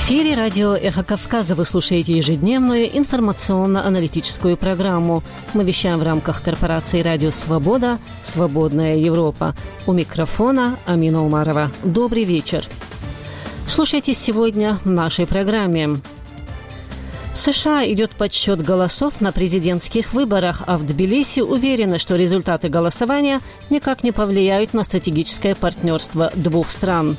эфире радио «Эхо Кавказа». Вы слушаете ежедневную информационно-аналитическую программу. Мы вещаем в рамках корпорации «Радио Свобода», «Свободная Европа». У микрофона Амина Умарова. Добрый вечер. Слушайте сегодня в нашей программе. В США идет подсчет голосов на президентских выборах, а в Тбилиси уверены, что результаты голосования никак не повлияют на стратегическое партнерство двух стран.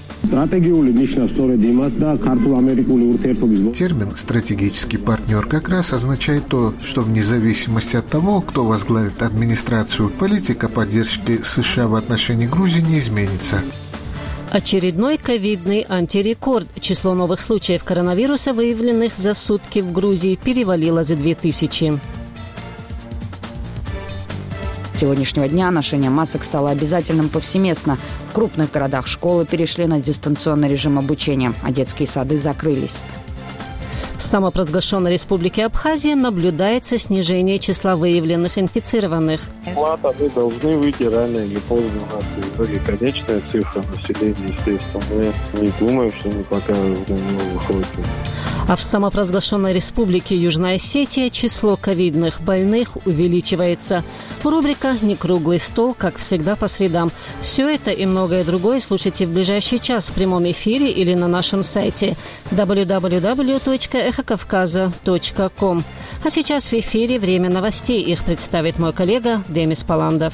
Термин «стратегический партнер» как раз означает то, что вне зависимости от того, кто возглавит администрацию, политика поддержки США в отношении Грузии не изменится. Очередной ковидный антирекорд. Число новых случаев коронавируса, выявленных за сутки в Грузии, перевалило за 2000. С сегодняшнего дня ношение масок стало обязательным повсеместно. В крупных городах школы перешли на дистанционный режим обучения, а детские сады закрылись. В самопровозглашенной республике Абхазия наблюдается снижение числа выявленных инфицированных. Мы должны выйти рано или поздно. У нас в итоге конечная цифра населения, естественно. Мы не думаем, что мы пока на него выходим. А в самопровозглашенной республике Южная Осетия число ковидных больных увеличивается. Рубрика «Не круглый стол», как всегда, по средам. Все это и многое другое слушайте в ближайший час в прямом эфире или на нашем сайте www.эхокавказа.ком. А сейчас в эфире время новостей. Их представит мой коллега Демис Паландов.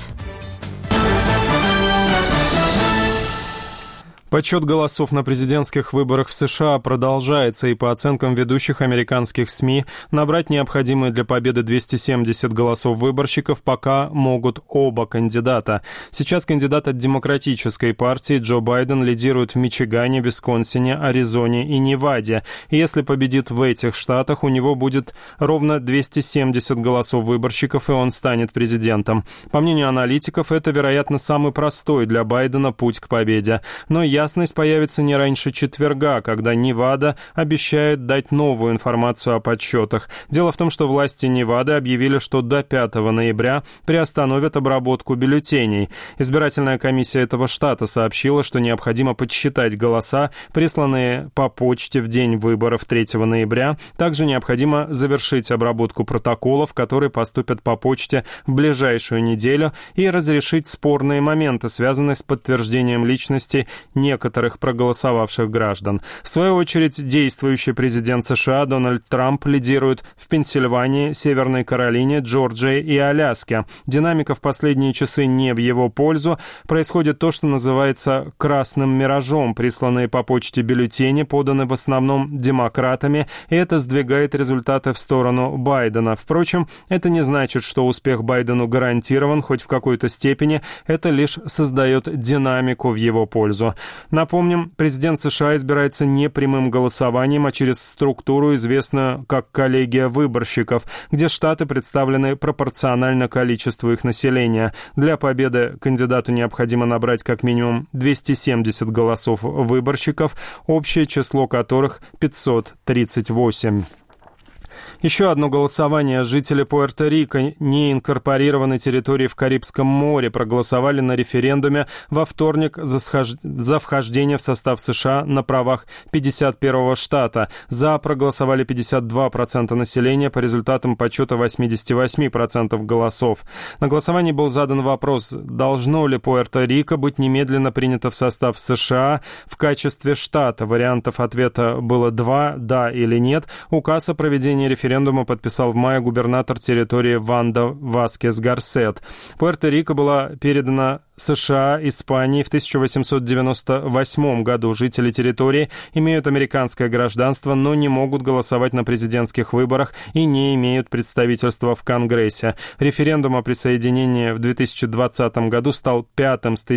Подсчет голосов на президентских выборах в США продолжается, и по оценкам ведущих американских СМИ, набрать необходимые для победы 270 голосов выборщиков пока могут оба кандидата. Сейчас кандидат от Демократической партии Джо Байден лидирует в Мичигане, Висконсине, Аризоне и Неваде. И если победит в этих штатах, у него будет ровно 270 голосов выборщиков, и он станет президентом. По мнению аналитиков, это, вероятно, самый простой для Байдена путь к победе. Но ясность появится не раньше четверга, когда Невада обещает дать новую информацию о подсчетах. Дело в том, что власти Невады объявили, что до 5 ноября приостановят обработку бюллетеней. Избирательная комиссия этого штата сообщила, что необходимо подсчитать голоса, присланные по почте в день выборов 3 ноября. Также необходимо завершить обработку протоколов, которые поступят по почте в ближайшую неделю, и разрешить спорные моменты, связанные с подтверждением личности некоторых проголосовавших граждан. В свою очередь, действующий президент США Дональд Трамп лидирует в Пенсильвании, Северной Каролине, Джорджии и Аляске. Динамика в последние часы не в его пользу. Происходит то, что называется «красным миражом». Присланные по почте бюллетени поданы в основном демократами, и это сдвигает результаты в сторону Байдена. Впрочем, это не значит, что успех Байдену гарантирован, хоть в какой-то степени. Это лишь создает динамику в его пользу. Напомним, президент США избирается не прямым голосованием, а через структуру, известную как коллегия выборщиков, где штаты представлены пропорционально количеству их населения. Для победы кандидату необходимо набрать как минимум 270 голосов выборщиков, общее число которых 538. Еще одно голосование. Жители Пуэрто-Рико, неинкорпорированной территории в Карибском море, проголосовали на референдуме во вторник за вхождение в состав США на правах 51-го штата. За проголосовали 52% населения по результатам подсчета 88% голосов. На голосовании был задан вопрос, должно ли Пуэрто-Рико быть немедленно принято в состав США в качестве штата. Вариантов ответа было 2, да или нет. Указ о проведении референдума подписал в мае губернатор территории Ванда Васкес Гарсет. Пуэрто-Рико была передана США Испании в 1898 году. Жители территории имеют американское гражданство, но не могут голосовать на президентских выборах и не имеют представительства в Конгрессе. Референдум о присоединении в 2020 году стал пятым с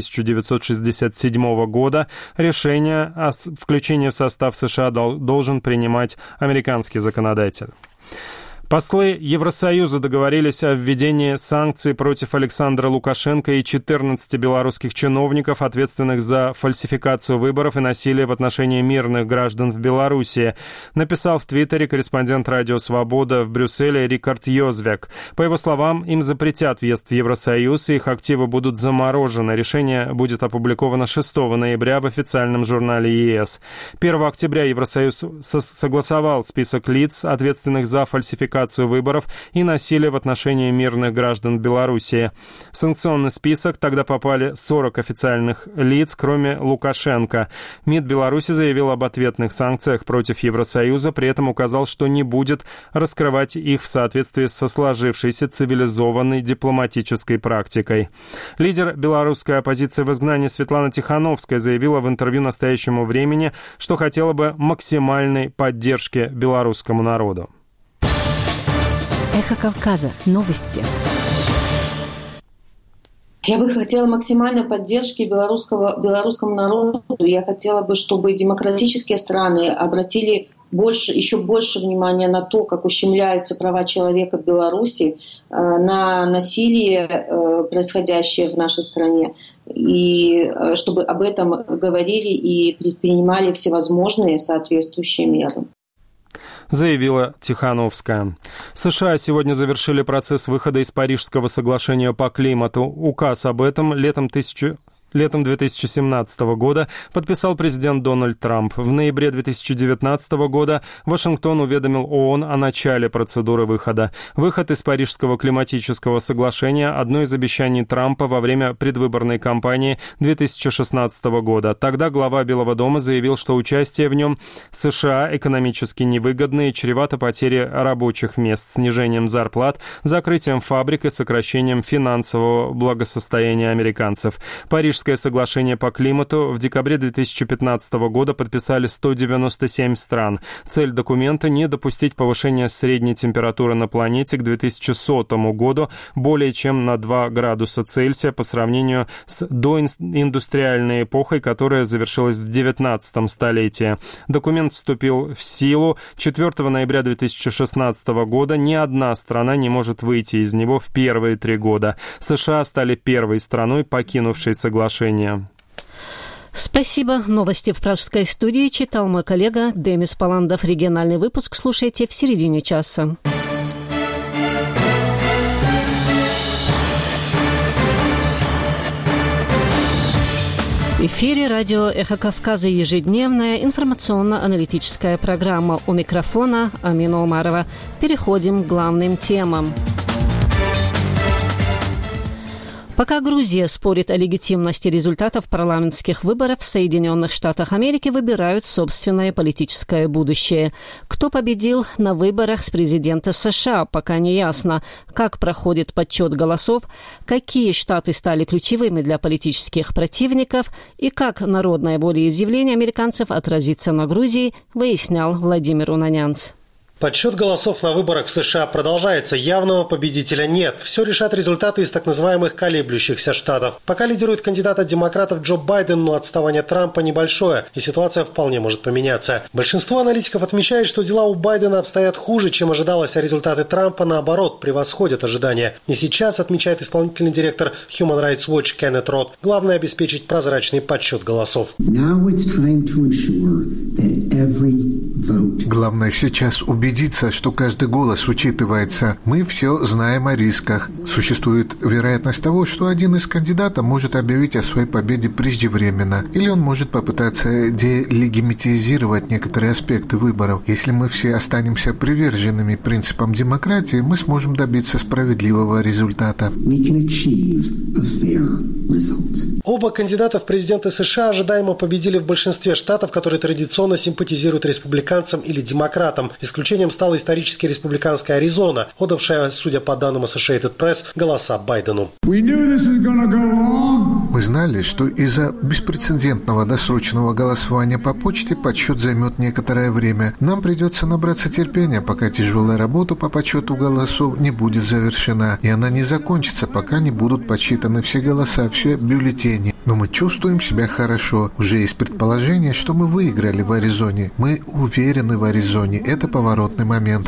1967 года. Решение о включении в состав США должен принимать американский законодатель. Послы Евросоюза договорились о введении санкций против Александра Лукашенко и 14 белорусских чиновников, ответственных за фальсификацию выборов и насилие в отношении мирных граждан в Беларуси, написал в Твиттере корреспондент «Радио Свобода» в Брюсселе Рикард Йозвек. По его словам, им запретят въезд в Евросоюз, и их активы будут заморожены. Решение будет опубликовано 6 ноября в официальном журнале ЕС. 1 октября Евросоюз согласовал список лиц, ответственных за фальсификацию выборов и насилие в отношении мирных граждан Белоруссии. В санкционный список тогда попали 40 официальных лиц, кроме Лукашенко. МИД Беларуси заявил об ответных санкциях против Евросоюза, при этом указал, что не будет раскрывать их в соответствии со сложившейся цивилизованной дипломатической практикой. Лидер белорусской оппозиции в изгнании Светлана Тихановская заявила в интервью «Настоящему времени», что хотела бы максимальной поддержки белорусскому народу. Эхо Кавказа. Новости. Я бы хотела максимальной поддержки белорусскому народу. Я хотела бы, чтобы демократические страны обратили еще больше внимания на то, как ущемляются права человека в Беларуси, на насилие, происходящее в нашей стране, и чтобы об этом говорили и предпринимали всевозможные соответствующие меры. Заявила Тихановская. США сегодня завершили процесс выхода из Парижского соглашения по климату. Указ об этом летом 2017 года подписал президент Дональд Трамп. В ноябре 2019 года Вашингтон уведомил ООН о начале процедуры выхода. Выход из Парижского климатического соглашения – одно из обещаний Трампа во время предвыборной кампании 2016 года. Тогда глава Белого дома заявил, что участие в нем США экономически невыгодно и чревато потерей рабочих мест, снижением зарплат, закрытием фабрик и сокращением финансового благосостояния американцев. Парижское соглашение по климату в декабре 2015 года подписали 197 стран. Цель документа – не допустить повышения средней температуры на планете к 2100 году более чем на 2 градуса Цельсия по сравнению с доиндустриальной эпохой, которая завершилась в 19 столетии. Документ вступил в силу 4 ноября 2016 года. Ни одна страна не может выйти из него в первые 3 года. США стали первой страной, покинувшей соглашение. Спасибо. Новости в пражской студии читал мой коллега Демис Паландов. Региональный выпуск слушайте в середине часа. В эфире радио «Эхо Кавказа» ежедневная информационно-аналитическая программа. У микрофона Амина Умарова. Переходим к главным темам. Пока Грузия спорит о легитимности результатов парламентских выборов, в Соединенных Штатах Америки выбирают собственное политическое будущее. Кто победил на выборах с президента США, пока не ясно. Как проходит подсчет голосов, какие штаты стали ключевыми для политических противников и как народное волеизъявление американцев отразится на Грузии, выяснял Владимир Унанянц. Подсчет голосов на выборах в США продолжается. Явного победителя нет. Все решат результаты из так называемых колеблющихся штатов. Пока лидирует кандидат от демократов Джо Байден, но отставание Трампа небольшое, и ситуация вполне может поменяться. Большинство аналитиков отмечает, что дела у Байдена обстоят хуже, чем ожидалось, а результаты Трампа, наоборот, превосходят ожидания. И сейчас, отмечает исполнительный директор Human Rights Watch Кеннет Рот, главное обеспечить прозрачный подсчет голосов. Главное сейчас убедиться, что каждый голос учитывается. Мы все знаем о рисках. Существует вероятность того, что один из кандидатов может объявить о своей победе преждевременно, или он может попытаться делегитимизировать некоторые аспекты выборов. Если мы все останемся приверженными принципам демократии, мы сможем добиться справедливого результата. Оба кандидата в президенты США ожидаемо победили в большинстве штатов, которые традиционно симпатизируют республиканцам или демократам. Исключением стала исторически республиканская Аризона, отдавшая, судя по данным Associated Press, голоса Байдену. Мы знали, что из-за беспрецедентного досрочного голосования по почте подсчет займет некоторое время. Нам придется набраться терпения, пока тяжелая работа по подсчету голосов не будет завершена, и она не закончится, пока не будут подсчитаны все голоса, все бюллетени. Но мы чувствуем себя хорошо. Уже есть предположение, что мы выиграли в Аризоне. Мы уверены в Аризоне. Это поворотный момент.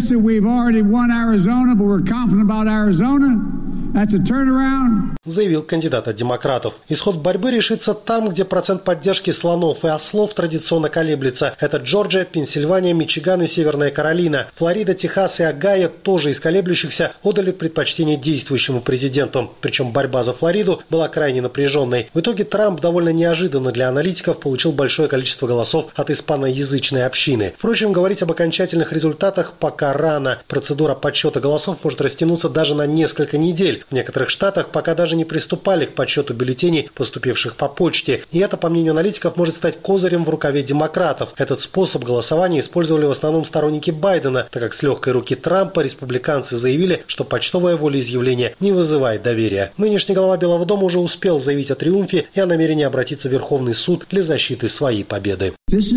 Заявил кандидат от демократов. Исход борьбы решится там, где процент поддержки слонов и ослов традиционно колеблется. Это Джорджия, Пенсильвания, Мичиган и Северная Каролина. Флорида, Техас и Огайо, тоже из колеблющихся, отдали предпочтение действующему президенту. Причем борьба за Флориду была крайне напряженной. В итоге Трамп довольно неожиданно для аналитиков получил большое количество голосов от испаноязычной общины. Впрочем, говорить об окончательных результатах пока рано. Процедура подсчета голосов может растянуться даже на несколько недель. В некоторых штатах пока даже не приступали к подсчету бюллетеней, поступивших по почте. И это, по мнению аналитиков, может стать козырем в рукаве демократов. Этот способ голосования использовали в основном сторонники Байдена, так как с легкой руки Трампа республиканцы заявили, что почтовое волеизъявление не вызывает доверия. Нынешний глава Белого дома уже успел заявить о триумфе и о намерении обратиться в Верховный суд для защиты своей победы.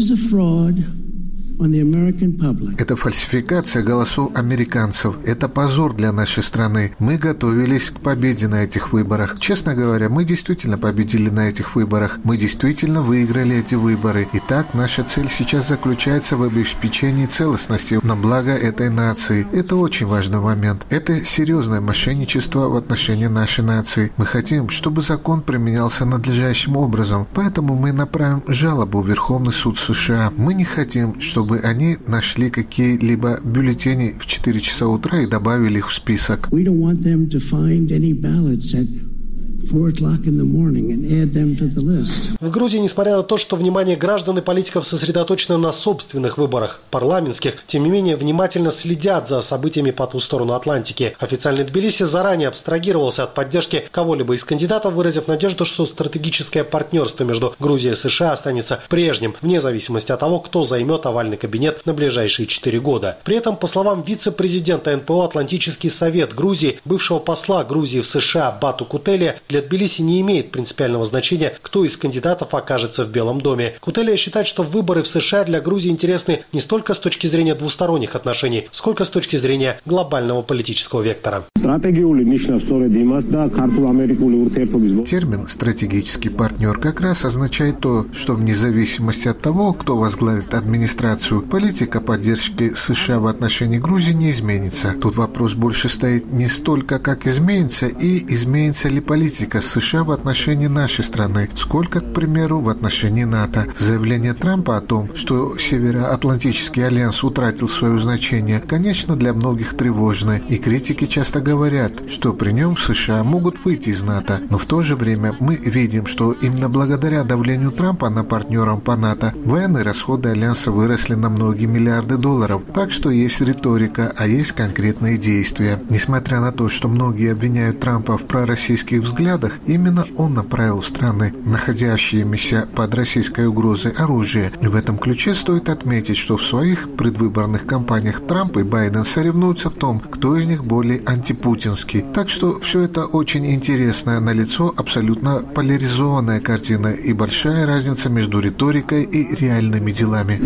Это фальсификация голосов американцев. Это позор для нашей страны. Мы готовились к победе на этих выборах. Честно говоря, мы действительно победили на этих выборах. Мы действительно выиграли эти выборы. Итак, наша цель сейчас заключается в обеспечении целостности на благо этой нации. Это очень важный момент. Это серьезное мошенничество в отношении нашей нации. Мы хотим, чтобы закон применялся надлежащим образом. Поэтому мы направим жалобу в Верховный суд США. Мы не хотим, чтобы они нашли какие-либо бюллетени в 4 часа утра и добавили их в список. В Грузии, несмотря на то, что внимание граждан и политиков сосредоточено на собственных выборах, парламентских, тем не менее внимательно следят за событиями по ту сторону Атлантики. Официальный Тбилиси заранее абстрагировался от поддержки кого-либо из кандидатов, выразив надежду, что стратегическое партнерство между Грузией и США останется прежним, вне зависимости от того, кто займет овальный кабинет на ближайшие 4 года. При этом, по словам вице-президента НПО «Атлантический совет Грузии», бывшего посла Грузии в США Бату Кутелия, для Тбилиси не имеет принципиального значения, кто из кандидатов окажется в Белом доме. Кутелия считает, что выборы в США для Грузии интересны не столько с точки зрения двусторонних отношений, сколько с точки зрения глобального политического вектора. Термин «стратегический партнер» как раз означает то, что вне зависимости от того, кто возглавит администрацию, политика поддержки США в отношении Грузии не изменится. Тут вопрос больше стоит не столько, как изменится и изменится ли политика США в отношении нашей страны, сколько, к примеру, в отношении НАТО. Заявление Трампа о том, что Североатлантический альянс утратил свое значение, конечно, для многих тревожно, и критики часто говорят, что при нем США могут выйти из НАТО. Но в то же время мы видим, что именно благодаря давлению Трампа на партнеров по НАТО военные расходы альянса выросли на многие миллиарды долларов. Так что есть риторика, а есть конкретные действия. Несмотря на то, что многие обвиняют Трампа в пророссийских взглядах, именно он направил в страны, находящиеся под российской угрозой, оружие. И в этом ключе стоит отметить, что в своих предвыборных кампаниях Трамп и Байден соревнуются в том, кто из них более антипутинский. Так что все это очень интересно. Налицо абсолютно поляризованная картина и большая разница между риторикой и реальными делами.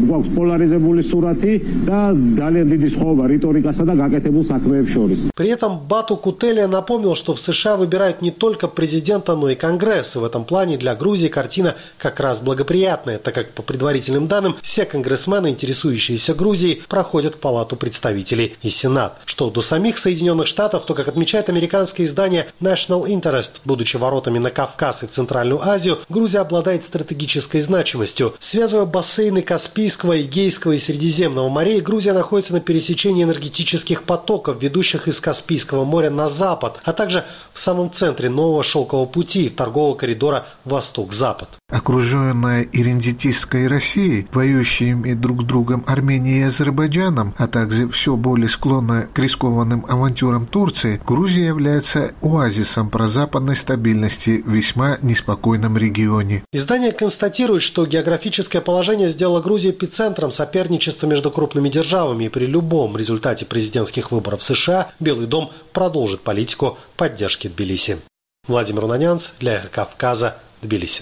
При этом Бату Кутелия напомнил, что в США выбирают не только президента, но и Конгресс. И в этом плане для Грузии картина как раз благоприятная, так как по предварительным данным все конгрессмены, интересующиеся Грузией, проходят в Палату представителей и Сенат. Что до самих Соединенных Штатов, то, как отмечает американское издание National Interest, будучи воротами на Кавказ и в Центральную Азию, Грузия обладает стратегической значимостью. Связывая бассейны Каспийского, Эгейского и Средиземного морей, Грузия находится на пересечении энергетических потоков, ведущих из Каспийского моря на запад, а также в самом центре нового шелкового пути, торгового коридора Восток-Запад. Окруженная ирандитистской Россией, воюющими друг с другом Арменией и Азербайджаном, а также все более склонная к рискованным авантюрам Турции, Грузия является оазисом прозападной стабильности в весьма неспокойном регионе. Издание констатирует, что географическое положение сделало Грузию эпицентром соперничества между крупными державами, и при любом результате президентских выборов в США Белый дом продолжит политику поддержки Тбилиси. Владимир Унанянц для «Эхо Кавказа», Тбилиси.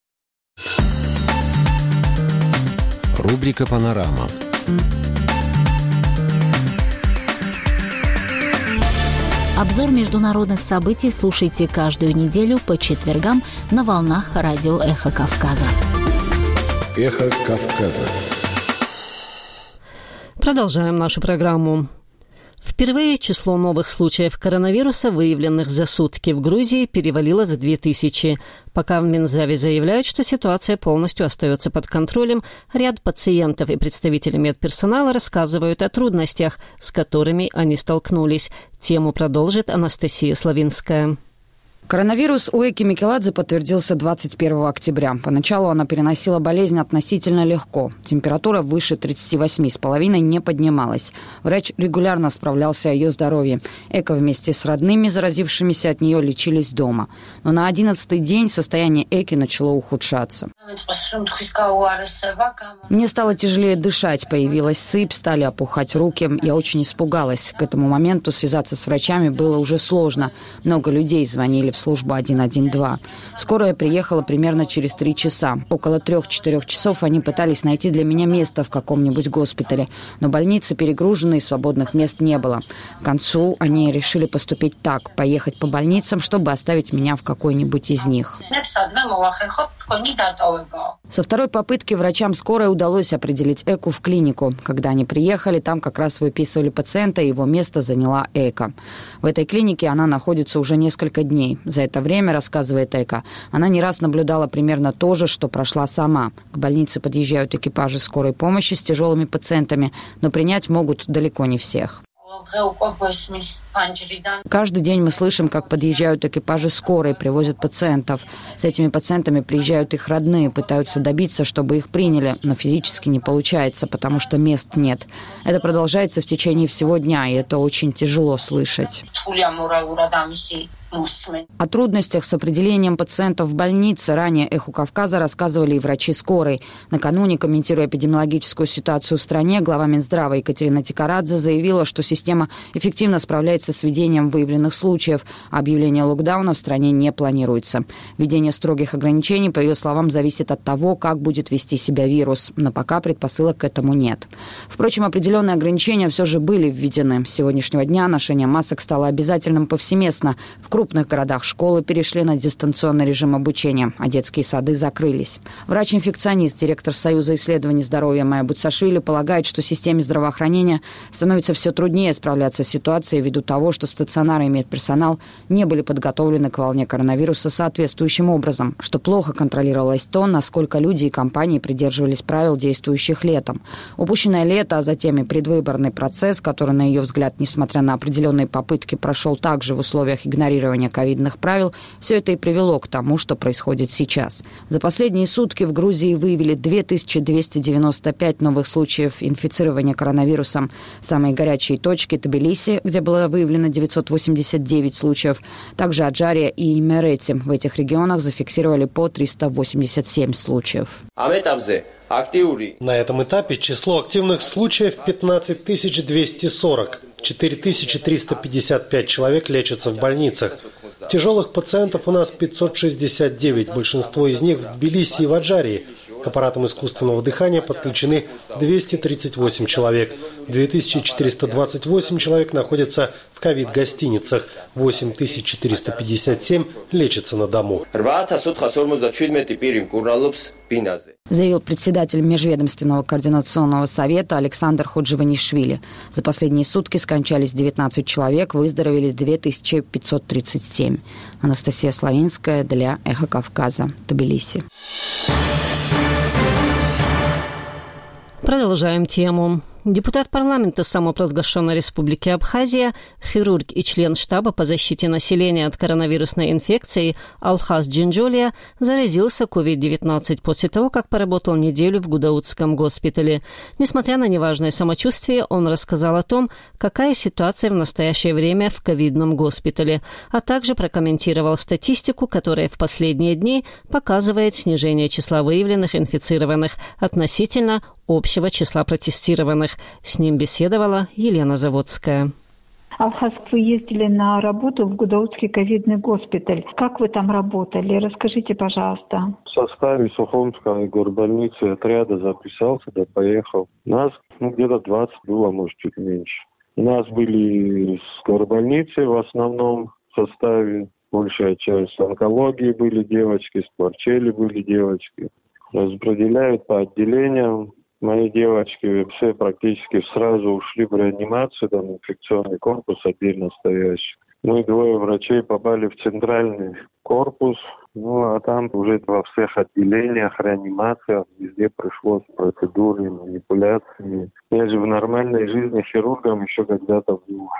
Рубрика «Панорама». Обзор международных событий слушайте каждую неделю по четвергам на волнах радио «Эхо Кавказа». «Эхо Кавказа». Продолжаем нашу программу. Впервые число новых случаев коронавируса, выявленных за сутки в Грузии, перевалило за 2000. Пока в Минздраве заявляют, что ситуация полностью остается под контролем, ряд пациентов и представители медперсонала рассказывают о трудностях, с которыми они столкнулись. Тему продолжит Анастасия Славинская. Коронавирус у Эки Микеладзе подтвердился 21 октября. Поначалу она переносила болезнь относительно легко. Температура выше 38,5 не поднималась. Врач регулярно справлялся о ее здоровье. Эка вместе с родными, заразившимися от нее, лечились дома. Но на 11-й день состояние Эки начало ухудшаться. Мне стало тяжелее дышать, появилась сыпь, стали опухать руки. Я очень испугалась. К этому моменту связаться с врачами было уже сложно. Много людей звонили в службу 112. Скорая приехала примерно через 3 часа. Около 3-4 часов они пытались найти для меня место в каком-нибудь госпитале. Но больницы перегружены и свободных мест не было. К концу они решили поступить так, поехать по больницам, чтобы оставить меня в какой-нибудь из них. Со второй попытки врачам скорой удалось определить Эку в клинику. Когда они приехали, там как раз выписывали пациента, и его место заняла Эка. В этой клинике она находится уже несколько дней. За это время, рассказывает Эка, она не раз наблюдала примерно то же, что прошла сама. К больнице подъезжают экипажи скорой помощи с тяжелыми пациентами, но принять могут далеко не всех. Каждый день мы слышим, как подъезжают экипажи скорой, привозят пациентов. С этими пациентами приезжают их родные, пытаются добиться, чтобы их приняли, но физически не получается, потому что мест нет. Это продолжается в течение всего дня, и это очень тяжело слышать. О трудностях с определением пациентов в больнице ранее «Эху Кавказа» рассказывали и врачи скорой. Накануне, комментируя эпидемиологическую ситуацию в стране, глава Минздрава Екатерина Тикарадзе заявила, что система эффективно справляется с ведением выявленных случаев, а объявление локдауна в стране не планируется. Введение строгих ограничений, по ее словам, зависит от того, как будет вести себя вирус, но пока предпосылок к этому нет. Впрочем, определенные ограничения все же были введены. С сегодняшнего дня ношение масок стало обязательным повсеместно. В крупных городах школы перешли на дистанционный режим обучения, а детские сады закрылись. Врач-инфекционист, директор Союза исследований здоровья Майя Буцашвили полагает, что системе здравоохранения становится все труднее справляться с ситуацией ввиду того, что стационары и медперсонал не были подготовлены к волне коронавируса соответствующим образом, что плохо контролировалось то, насколько люди и компании придерживались правил, действующих летом. Упущенное лето, а затем и предвыборный процесс, который, на ее взгляд, несмотря на определенные попытки, прошел также в условиях игнорирования ковидных правил, все это и привело к тому, что происходит сейчас. За последние сутки в Грузии выявили 2295 новых случаев инфицирования коронавирусом. Самые горячие точки – Тбилиси, где было выявлено 989 случаев. Также Аджария и Имерети. В этих регионах зафиксировали по 387 случаев. На этом этапе число активных случаев 15 240. 4355 человек лечатся в больницах. Тяжелых пациентов у нас 569, большинство из них в Тбилиси и в Аджарии. К аппаратам искусственного дыхания подключены 238 человек. 2428 человек находятся в ковид-гостиницах. 8457 лечатся на дому. Заявил председатель Межведомственного координационного совета Александр Ходживанишвили. За последние сутки скончались 19 человек, выздоровели 2537. Анастасия Славинская для «Эхо Кавказа», Тбилиси. Продолжаем тему. Депутат парламента самопровозглашенной республики Абхазия, хирург и член штаба по защите населения от коронавирусной инфекции Алхаз Джинджолия заразился COVID-19 после того, как поработал неделю в Гудаутском госпитале. Несмотря на неважное самочувствие, он рассказал о том, какая ситуация в настоящее время в ковидном госпитале, а также прокомментировал статистику, которая в последние дни показывает снижение числа выявленных инфицированных относительно общего числа протестированных. С ним беседовала Елена Заводская. Алхаз, вы ездили на работу в Гудаутский ковидный госпиталь. Как вы там работали? Расскажите, пожалуйста. В составе Сухумской горбольницы отряда записался, да поехал. Нас где-то 20 было, может, чуть меньше. У нас были скорбольницы в основном составе, большая часть онкологии были девочки, скворчели были девочки. Распределяют по отделениям. Мои девочки все практически сразу ушли в реанимацию, там инфекционный корпус отдельно стоящий. Мы 2 врачей попали в центральный корпус, а там уже во всех отделениях, реанимациях, везде пришлось процедуры, манипуляции. Я же в нормальной жизни хирургом еще когда-то был.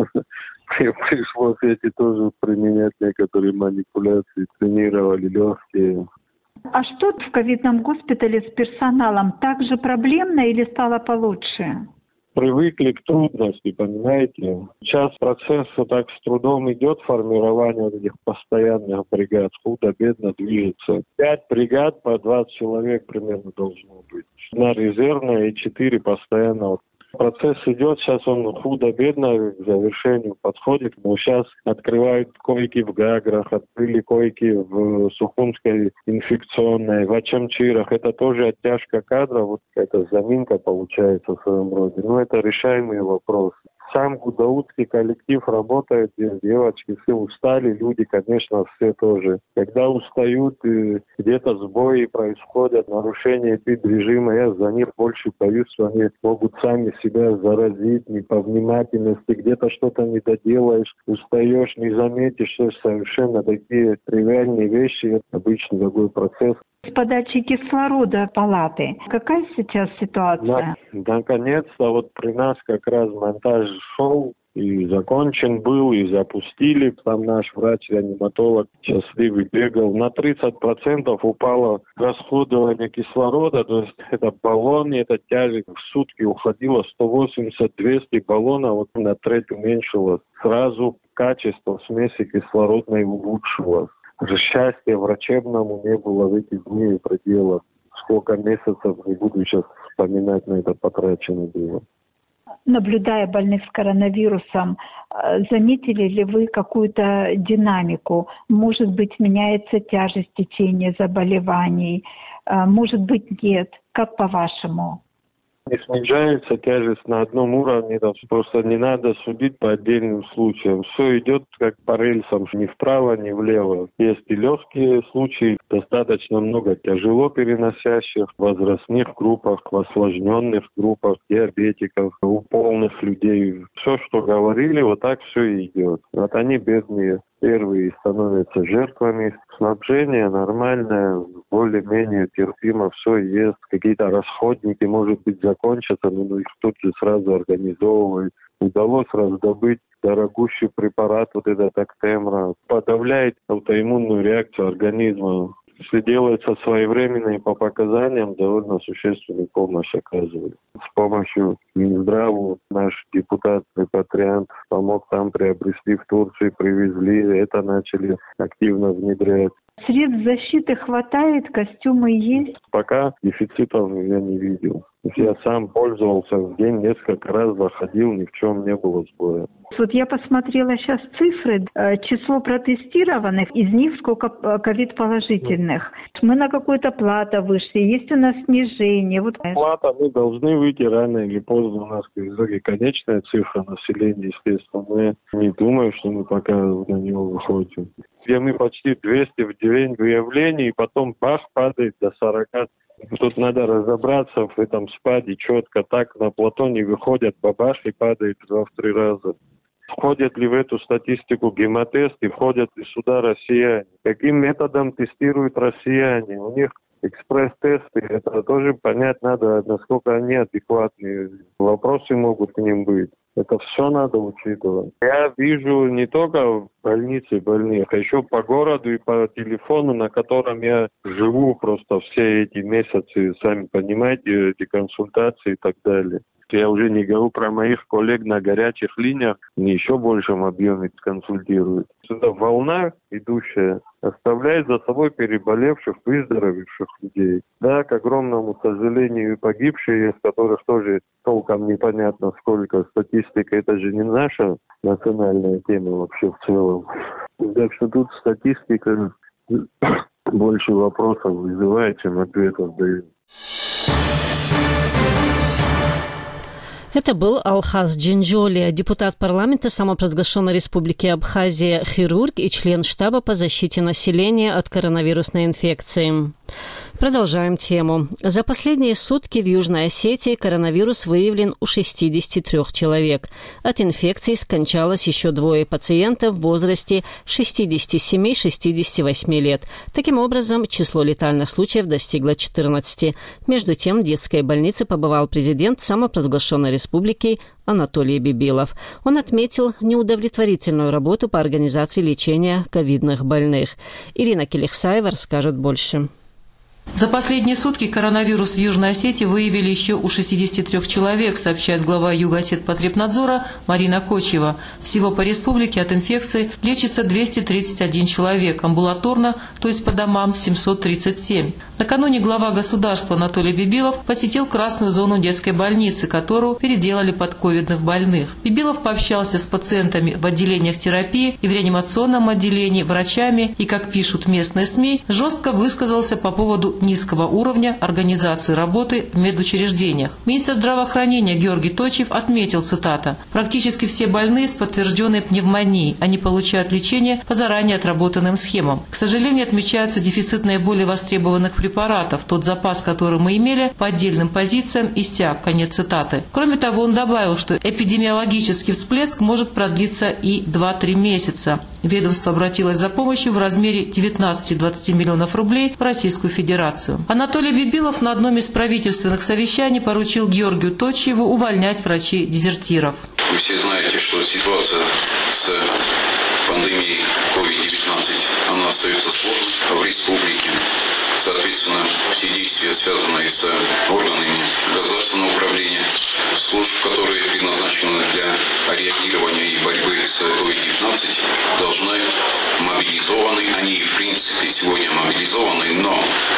Пришлось эти тоже применять некоторые манипуляции, тренировали легкие. А что в ковидном госпитале с персоналом? Так же проблемно или стало получше? Привыкли к трудности, понимаете? Сейчас процесс так с трудом идет, формирование этих постоянных бригад, худо-бедно движется. 5 бригад по 20 человек примерно должно быть. Одна резервная и 4 постоянно. Процесс идет, сейчас он худо-бедно к завершению подходит, но сейчас открывают койки в Гаграх, открыли койки в Сухумской инфекционной, в Ачамчирах. Это тоже оттяжка кадра, вот какая-то заминка получается в своем роде. Но это решаемые вопросы. Сам гудаутский коллектив работает, девочки все устали, люди, конечно, все тоже. Когда устают, где-то сбои происходят, нарушения эпидрежима, я за них больше боюсь, что они могут сами себя заразить, не по внимательности, где-то что-то не доделаешь, устаешь, не заметишь, что совершенно такие тривиальные вещи, это обычный такой процесс. С подачей кислорода палаты. Какая сейчас ситуация? Наконец-то вот при нас как раз монтаж шел и закончен был, и запустили. Там наш врач-реаниматолог счастливый бегал. На 30% упало расходование кислорода, то есть это баллоны, это тяжесть. В сутки уходило 180-200 баллонов, вот на треть уменьшилось. Сразу качество смеси кислородной улучшилось. Счастья врачебному не было в эти дни предела. Сколько месяцев, не буду сейчас вспоминать, на это потрачено было. Наблюдая больных с коронавирусом, заметили ли вы какую-то динамику? Может быть, меняется тяжесть течения заболеваний? Может быть, нет? Как по-вашему? Не снижается тяжесть на одном уровне, просто не надо судить по отдельным случаям. Все идет как по рельсам, ни вправо, ни влево. Есть и легкие случаи, достаточно много тяжело переносящих, в возрастных группах, в осложненных группах, диабетиков, у полных людей. Все, что говорили, вот так все и идет. Вот они бедные. Первые становятся жертвами. Снабжение нормальное, более-менее терпимо, все есть. Какие-то расходники, может быть, закончатся, но их тут же сразу организовывают. Удалось раздобыть дорогущий препарат, вот этот Актемра. Подавляет аутоиммунную реакцию организма. Если делается своевременно и по показаниям, довольно существенную помощь оказывает. С помощью Минздраву наш депутат-репатриант помог там приобрести в Турции, привезли, это начали активно внедрять. Средств защиты хватает, костюмы есть? Пока дефицитов я не видел. Я сам пользовался в день, несколько раз заходил, ни в чем не было сбоя. Вот я посмотрела сейчас цифры, число протестированных, из них сколько ковид-положительных. Мы на какую-то плату вышли, есть у нас снижение. Вот. Плата мы должны выйти рано или поздно, у нас в итоге конечная цифра населения, естественно. Но я не думаю, что мы пока на него выходим. Где мы почти 200 в день выявлений, и потом бах, падает до 40. Тут надо разобраться в этом спаде четко. Так на плато не выходят, бабах и падает 2-3 раза. Входят ли в эту статистику гемотесты, входят ли сюда россияне? Каким методом тестируют россияне? У них экспресс-тесты, это тоже понять надо, насколько они адекватные. Вопросы могут к ним быть. Это все надо учитывать. Я вижу не только в больнице больных, а еще по городу и по телефону, на котором я живу просто все эти месяцы, сами понимаете, эти консультации и так далее. Я уже не говорю про моих коллег на горячих линиях, не еще большем объеме консультируют. Эта волна, идущая, оставляет за собой переболевших, выздоровевших людей. Да, к огромному сожалению, и погибшие, из которых тоже толком непонятно сколько. Статистика, это же не наша национальная тема вообще в целом. Так что тут статистика больше вопросов вызывает, чем ответов дает. Это был Алхаз Джинджоли, депутат парламента самопровозглашенной республики Абхазия, хирург и член штаба по защите населения от коронавирусной инфекции. Продолжаем тему. За последние сутки в Южной Осетии коронавирус выявлен у 63 человек. От инфекции скончалось еще 2 пациентов в возрасте 67-68 лет. Таким образом, число летальных случаев достигло 14. Между тем, в детской больнице побывал президент самопровозглашенной республики Анатолий Бибилов. Он отметил неудовлетворительную работу по организации лечения ковидных больных. Ирина Келихсаева расскажет больше. За последние сутки коронавирус в Южной Осетии выявили еще у 63 человек, сообщает глава Югосетпотребнадзора Марина Кочева. Всего по республике от инфекции лечится 231 человек, амбулаторно, то есть по домам 737. Накануне глава государства Анатолий Бибилов посетил красную зону детской больницы, которую переделали под ковидных больных. Бибилов пообщался с пациентами в отделениях терапии и в реанимационном отделении, врачами и, как пишут местные СМИ, жестко высказался по поводу низкого уровня организации работы в медучреждениях. Министр здравоохранения Георгий Точев отметил, цитата, «Практически все больные с подтвержденной пневмонией. Они получают лечение по заранее отработанным схемам. К сожалению, отмечается дефицит наиболее востребованных препаратов. Тот запас, который мы имели, по отдельным позициям иссяк». Конец цитаты. Кроме того, он добавил, что эпидемиологический всплеск может продлиться и 2-3 месяца. Ведомство обратилось за помощью в размере 19-20 миллионов рублей в Российскую Федерацию. Анатолий Бибилов на одном из правительственных совещаний поручил Георгию Точеву увольнять врачей-дезертиров. Вы все знаете, что ситуация с пандемией COVID-19, она остается сложной в республике. Соответственно, все действия, связанные с органами государственного управления, служб, которые предназначены для реагирования и борьбы с COVID-19, должны мобилизованы. Они, в принципе, сегодня мобилизованы, но,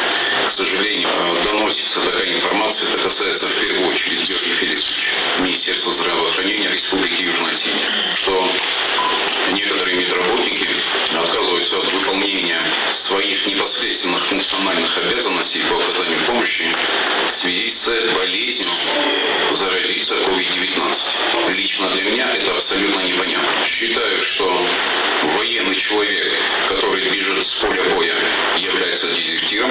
к сожалению, доносится такая информация, это касается в первую очередь Георгия Феликсовича, Министерства здравоохранения Республики Южная Осетия, что некоторые медработники отказываются от выполнения своих непосредственных функциональных обязанностей по оказанию помощи в связи с болезнью заразиться COVID-19. Лично для меня это абсолютно непонятно. Считаю, что военный человек, который бежит с поля боя, является дезертиром.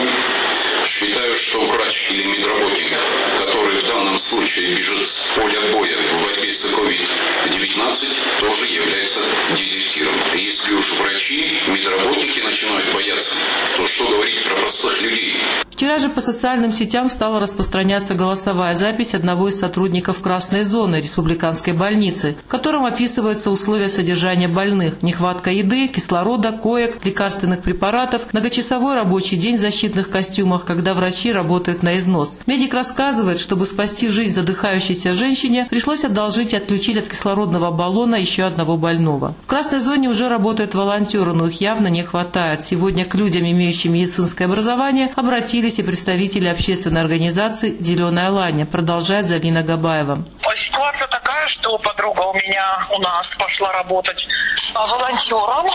Считаю, что врач или медработник, который в данном случае бежит с поля боя в борьбе с COVID-19, тоже является дезертиром. Если уж врачи, медработники начинают бояться, то что говорить про простых людей? Вчера же по социальным сетям стала распространяться голосовая запись одного из сотрудников красной зоны республиканской больницы, в котором описываются условия содержания больных, нехватка еды, кислорода, коек, лекарственных препаратов, многочасовой рабочий день в защитных костюмах, когда врачи работают на износ. Медик рассказывает, чтобы спасти жизнь задыхающейся женщине, пришлось одолжить и отключить от кислородного баллона еще одного больного. В красной зоне уже работают волонтеры, но их явно не хватает. Сегодня к людям, имеющим медицинское образование, обратились и представители общественной организации «Зеленая ланя», продолжает Залина Габаева. Ситуация такая, что подруга у нас пошла работать волонтером,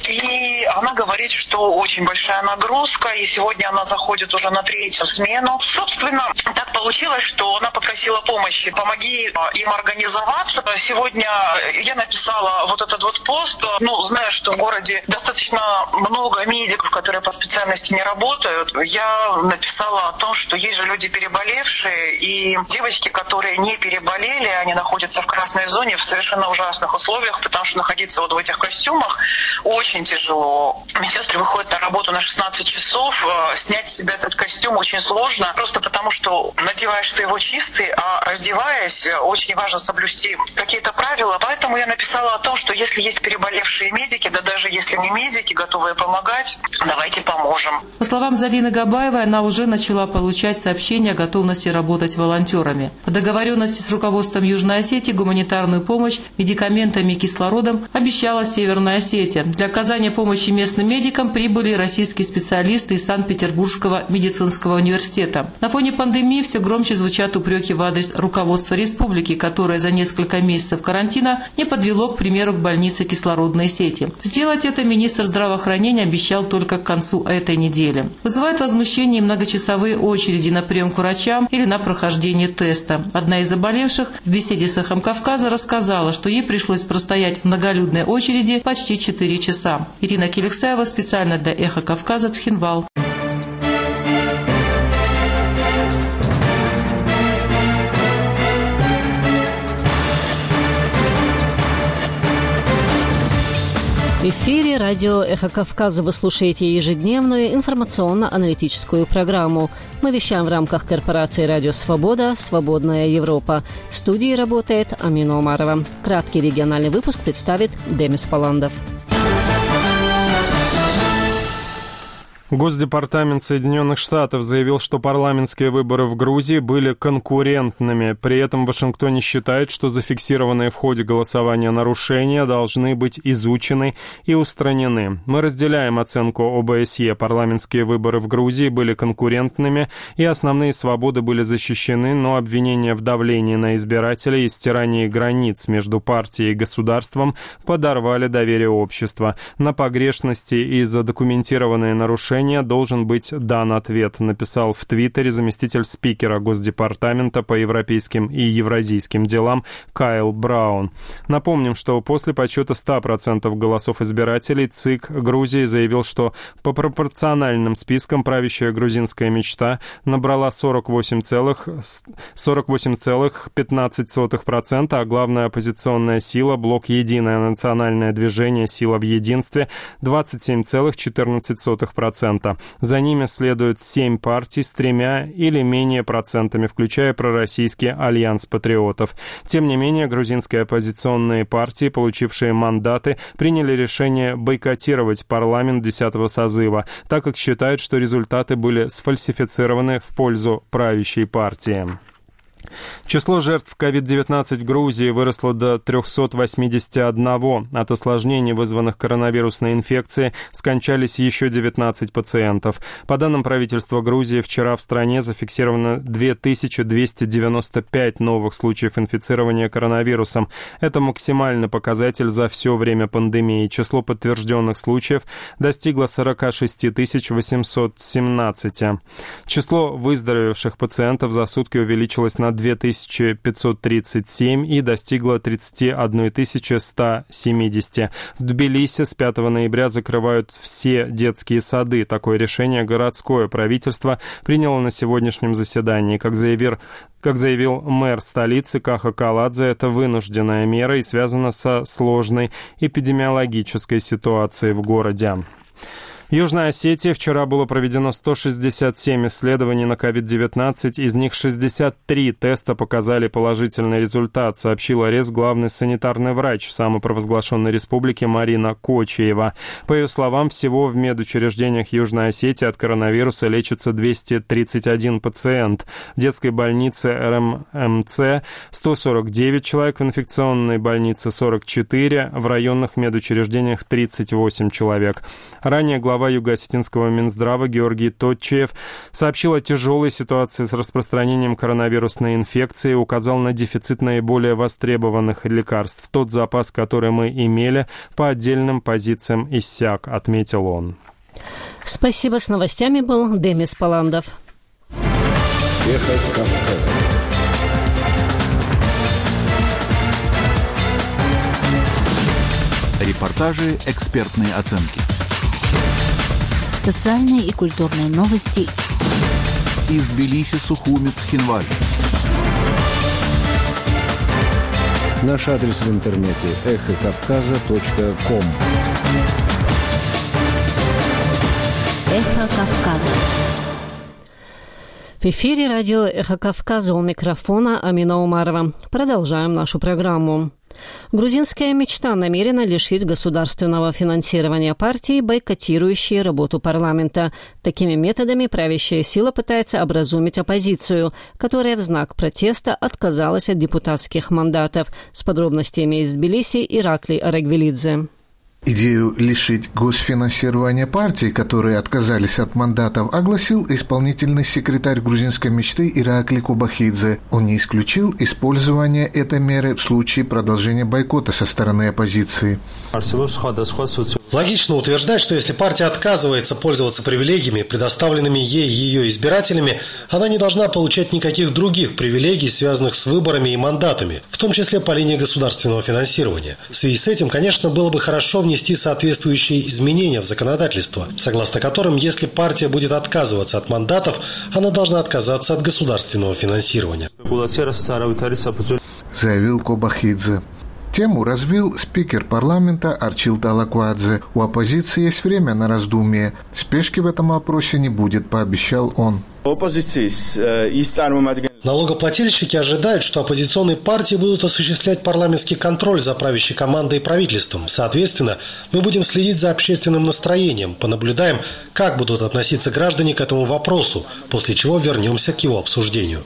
и она говорит, что очень большая нагрузка, и сегодня она заходит уже на 3-ю смену. Собственно, так получилось, что она попросила помощи. Помоги им организоваться. Сегодня я написала вот этот вот пост, зная, что в городе достаточно много медиков, которые по специальности не работают. Я написала о том, что есть же люди переболевшие, и девочки, которые не переболели, они находятся в красной зоне в совершенно ужасных условиях, потому что находиться вот в этих костюмах очень тяжело. Медсестры выходят на работу на 16 часов, снять с себя этот костюм очень сложно, просто потому что надеваешь ты его чистый, а раздеваясь, очень важно соблюсти какие-то правила. Поэтому я написала о том, что если есть переболевшие медики, да даже если не медики, готовые помогать, давайте поможем. По словам Залины Габаевой, она уже начала получать сообщения о готовности работать волонтерами. По договоренности с руководством Южной Осетии гуманитарную помощь медикаментами и кислородом обещала Северная Осетия. Для оказания помощи местным медикам прибыли российские специалисты из Санкт-Петербургского медицинского университета. На фоне пандемии все громче звучат упреки в адрес руководства республики, которое за несколько месяцев карантина не подвело, к примеру, к больнице кислородные сети. Сделать это министр здравоохранения обещал только к концу этой недели. Вызывает возмущение и многочасовые очереди на прием к врачам или на прохождение теста. Одна из заболевших в беседе с «Эхом Кавказа» рассказала, что ей пришлось простоять в многолюдной очереди почти 4 часа. Ирина Келексаева специально для «Эха Кавказа», Цхинвал. В эфире радио «Эхо Кавказа» вы слушаете ежедневную информационно-аналитическую программу. Мы вещаем в рамках корпорации «Радио Свобода», «Свободная Европа». В студии работает Амина Омарова. Краткий региональный выпуск представит Демис Паландов. Госдепартамент Соединенных Штатов заявил, что парламентские выборы в Грузии были конкурентными. При этом в Вашингтоне считают, что зафиксированные в ходе голосования нарушения должны быть изучены и устранены. Мы разделяем оценку ОБСЕ. Парламентские выборы в Грузии были конкурентными, и основные свободы были защищены, но обвинения в давлении на избирателей и стирании границ между партией и государством подорвали доверие общества. На погрешности и задокументированные нарушения должен быть дан ответ, написал в Твиттере заместитель спикера Госдепартамента по европейским и евразийским делам Кайл Браун. Напомним, что после подсчета 100% голосов избирателей ЦИК Грузии заявил, что по пропорциональным спискам правящая грузинская мечта набрала 48,15%, а главная оппозиционная сила, блок «Единое национальное движение. Сила в единстве» 27,14%. За ними следуют 7 партий с 3 или менее процентами, включая пророссийский Альянс патриотов. Тем не менее, грузинские оппозиционные партии, получившие мандаты, приняли решение бойкотировать парламент 10-го созыва, так как считают, что результаты были сфальсифицированы в пользу правящей партии. Число жертв COVID-19 в Грузии выросло до 381. От осложнений, вызванных коронавирусной инфекцией, скончались еще 19 пациентов. По данным правительства Грузии, вчера в стране зафиксировано 2295 новых случаев инфицирования коронавирусом. Это максимальный показатель за все время пандемии. Число подтвержденных случаев достигло 46 817. Число выздоровевших пациентов за сутки увеличилось на 2537 и достигла 31 170. В Тбилиси с 5 ноября закрывают все детские сады. Такое решение городское правительство приняло на сегодняшнем заседании. Как заявил мэр столицы Каха Каладзе, это вынужденная мера и связана со сложной эпидемиологической ситуацией в городе. В Южной Осетии вчера было проведено 167 исследований на COVID-19, из них 63 теста показали положительный результат, сообщила главный санитарный врач самопровозглашенной республики Марина Кочиева. По ее словам, всего в медучреждениях Южной Осетии от коронавируса лечится 231 пациент. В детской больнице РММЦ 149 человек, в инфекционной больнице 44, в районных медучреждениях 38 человек. Ранее глава Юго-Осетинского Минздрава Георгий Тотчиев сообщил о тяжелой ситуации с распространением коронавирусной инфекции и указал на дефицит наиболее востребованных лекарств. Тот запас, который мы имели, по отдельным позициям иссяк, отметил он. Спасибо. С новостями был Демис Паландов. Эхо Кавказа. Репортажи, экспертные оценки. Социальные и культурные новости. Из Тбилиси, Сухуми, Цхинваль. Наш адрес в интернете эхокавказа.ком. Эхо Кавказа. В эфире радио «Эхо Кавказа», у микрофона Амина Умарова. Продолжаем нашу программу. Грузинская мечта намерена лишить государственного финансирования партии, бойкотирующей работу парламента. Такими методами правящая сила пытается образумить оппозицию, которая в знак протеста отказалась от депутатских мандатов. С подробностями из Тбилиси Ираклий Арагвелидзе. Идею лишить госфинансирования партий, которые отказались от мандатов, огласил исполнительный секретарь грузинской мечты Иракли Кобахидзе. Он не исключил использование этой меры в случае продолжения бойкота со стороны оппозиции. Логично утверждать, что если партия отказывается пользоваться привилегиями, предоставленными ей ее избирателями, она не должна получать никаких других привилегий, связанных с выборами и мандатами, в том числе по линии государственного финансирования. В связи с этим, конечно, было бы хорошо внести соответствующие изменения в законодательство, согласно которым, если партия будет отказываться от мандатов, она должна отказаться от государственного финансирования. Заявил Кобахидзе. Тему развил спикер парламента Арчил Талаквадзе. У оппозиции есть время на раздумье. Спешки в этом вопросе не будет, пообещал он. Налогоплательщики ожидают, что оппозиционные партии будут осуществлять парламентский контроль за правящей командой и правительством. Соответственно, мы будем следить за общественным настроением, понаблюдаем, как будут относиться граждане к этому вопросу, после чего вернемся к его обсуждению.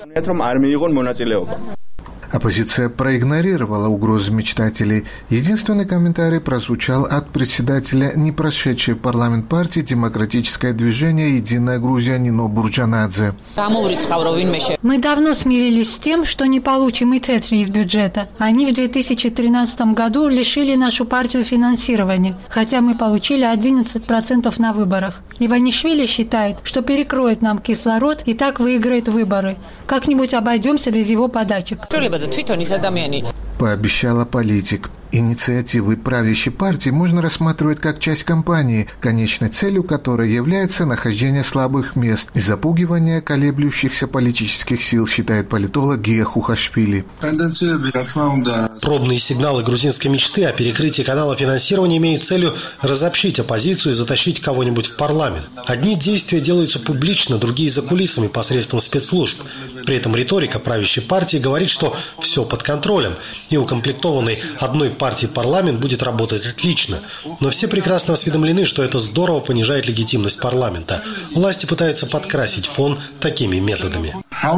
Оппозиция проигнорировала угрозы мечтателей. Единственный комментарий прозвучал от председателя не прошедшей в парламент партии «Демократическое движение. Единая Грузия» Нино Бурджанадзе. Мы давно смирились с тем, что не получим и тетри из бюджета. Они в 2013 году лишили нашу партию финансирования, хотя мы получили 11% на выборах. Иванишвили считает, что перекроет нам кислород и так выиграет выборы. Как-нибудь обойдемся без его подачек. Пообещала политик. Инициативы правящей партии можно рассматривать как часть кампании, конечной целью которой является нахождение слабых мест и запугивание колеблющихся политических сил, считает политолог Гия Хухашвили. Пробные сигналы грузинской мечты о перекрытии канала финансирования имеют целью разобщить оппозицию и затащить кого-нибудь в парламент. Одни действия делаются публично, другие за кулисами посредством спецслужб. При этом риторика правящей партии говорит, что все под контролем, и укомплектованный одной партией парламент будет работать отлично. Но все прекрасно осведомлены, что это здорово понижает легитимность парламента. Власти пытаются подкрасить фон такими методами.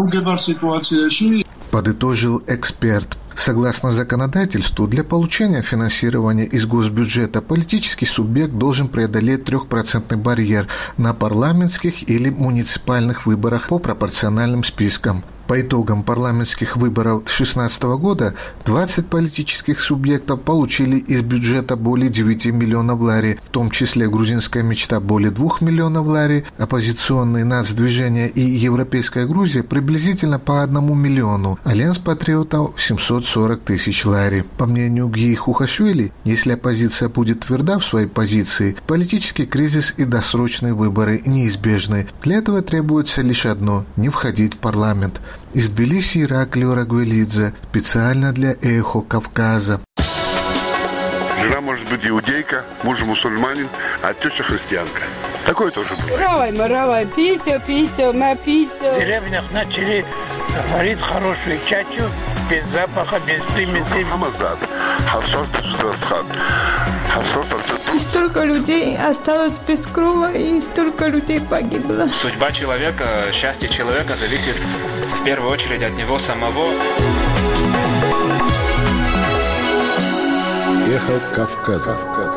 Подытожил эксперт. Согласно законодательству, для получения финансирования из госбюджета политический субъект должен преодолеть 3% барьер на парламентских или муниципальных выборах по пропорциональным спискам. По итогам парламентских выборов 2016 года 20 политических субъектов получили из бюджета более 9 миллионов лари, в том числе грузинская мечта более 2 миллионов лари, оппозиционные нацдвижения и Европейская Грузия приблизительно по 1 миллиону, Альянс патриотов 740 тысяч лари. По мнению Гии Хухашвили, если оппозиция будет тверда в своей позиции, политический кризис и досрочные выборы неизбежны. Для этого требуется лишь одно – не входить в парламент. Из Тбилиси Иракли Рагвелидзе, специально для «Эхо Кавказа». Жена может быть иудейка, муж мусульманин, а теща христианка. Такое тоже бывает. Маравай, писю, на писю. В деревнях начали варить хорошую чачу, без запаха, без примесей. И столько людей осталось без крова, и столько людей погибло. Судьба человека, счастье человека зависит в первую очередь от него самого. Эхо Кавказа.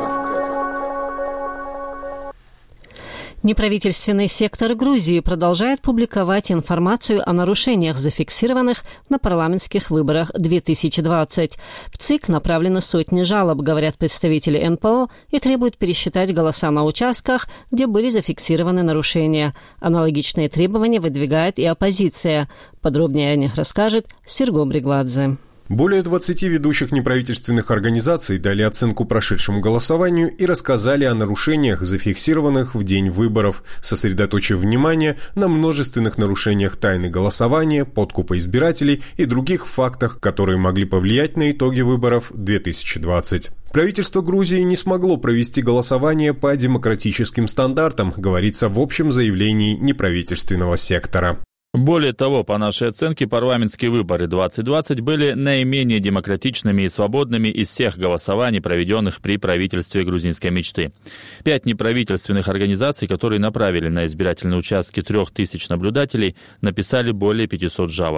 Неправительственный сектор Грузии продолжает публиковать информацию о нарушениях, зафиксированных на парламентских выборах 2020. В ЦИК направлены сотни жалоб, говорят представители НПО, и требуют пересчитать голоса на участках, где были зафиксированы нарушения. Аналогичные требования выдвигает и оппозиция. Подробнее о них расскажет Серго Бригладзе. Более 20 ведущих неправительственных организаций дали оценку прошедшему голосованию и рассказали о нарушениях, зафиксированных в день выборов, сосредоточив внимание на множественных нарушениях тайны голосования, подкупа избирателей и других фактах, которые могли повлиять на итоги выборов 2020. Правительство Грузии не смогло провести голосование по демократическим стандартам, говорится в общем заявлении неправительственного сектора. Более того, по нашей оценке, парламентские выборы 2020 были наименее демократичными и свободными из всех голосований, проведенных при правительстве грузинской мечты. 5 неправительственных организаций, которые направили на избирательные участки 3000 наблюдателей, написали более 500 жалоб.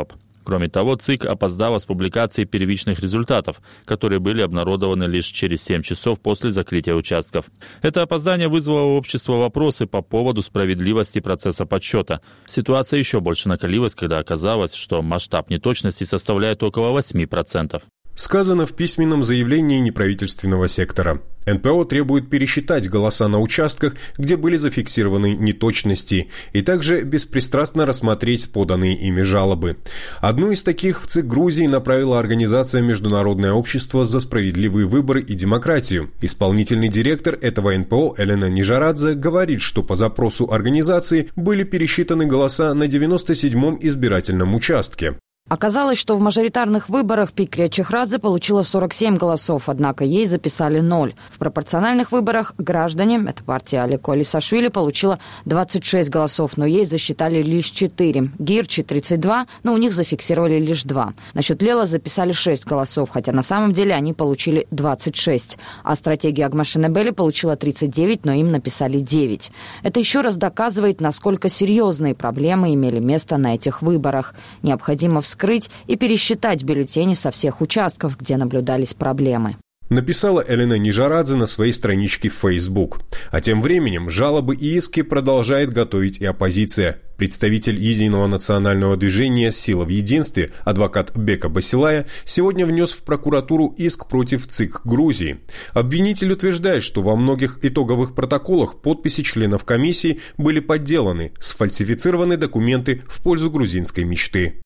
Кроме того, ЦИК опоздала с публикацией первичных результатов, которые были обнародованы лишь через 7 часов после закрытия участков. Это опоздание вызвало у общества вопросы по поводу справедливости процесса подсчета. Ситуация еще больше накалилась, когда оказалось, что масштаб неточности составляет около 8%. Сказано в письменном заявлении неправительственного сектора. НПО требует пересчитать голоса на участках, где были зафиксированы неточности, и также беспристрастно рассмотреть поданные ими жалобы. Одну из таких в ЦИК Грузии направила организация «Международное общество за справедливые выборы и демократию». Исполнительный директор этого НПО Элена Нижарадзе говорит, что по запросу организации были пересчитаны голоса на 97-м избирательном участке. Оказалось, что в мажоритарных выборах Пикрия Чехрадзе получила 47 голосов, однако ей записали 0. В пропорциональных выборах граждане, это партия Алеко Алисашвили, получила 26 голосов, но ей засчитали лишь 4. Гирчи 32, но у них зафиксировали лишь 2. Насчет Лела записали 6 голосов, хотя на самом деле они получили 26. А стратегия Агмашинебели получила 39, но им написали 9. Это еще раз доказывает, насколько серьезные проблемы имели место на этих выборах. Необходимо вскрыть и пересчитать бюллетени со всех участков, где наблюдались проблемы. Написала Элена Нижарадзе на своей страничке в Facebook. А тем временем жалобы и иски продолжает готовить и оппозиция. Представитель Единого национального движения «Сила в единстве», адвокат Бека Басилая, сегодня внес в прокуратуру иск против ЦИК Грузии. Обвинитель утверждает, что во многих итоговых протоколах подписи членов комиссии были подделаны, сфальсифицированы документы в пользу грузинской мечты.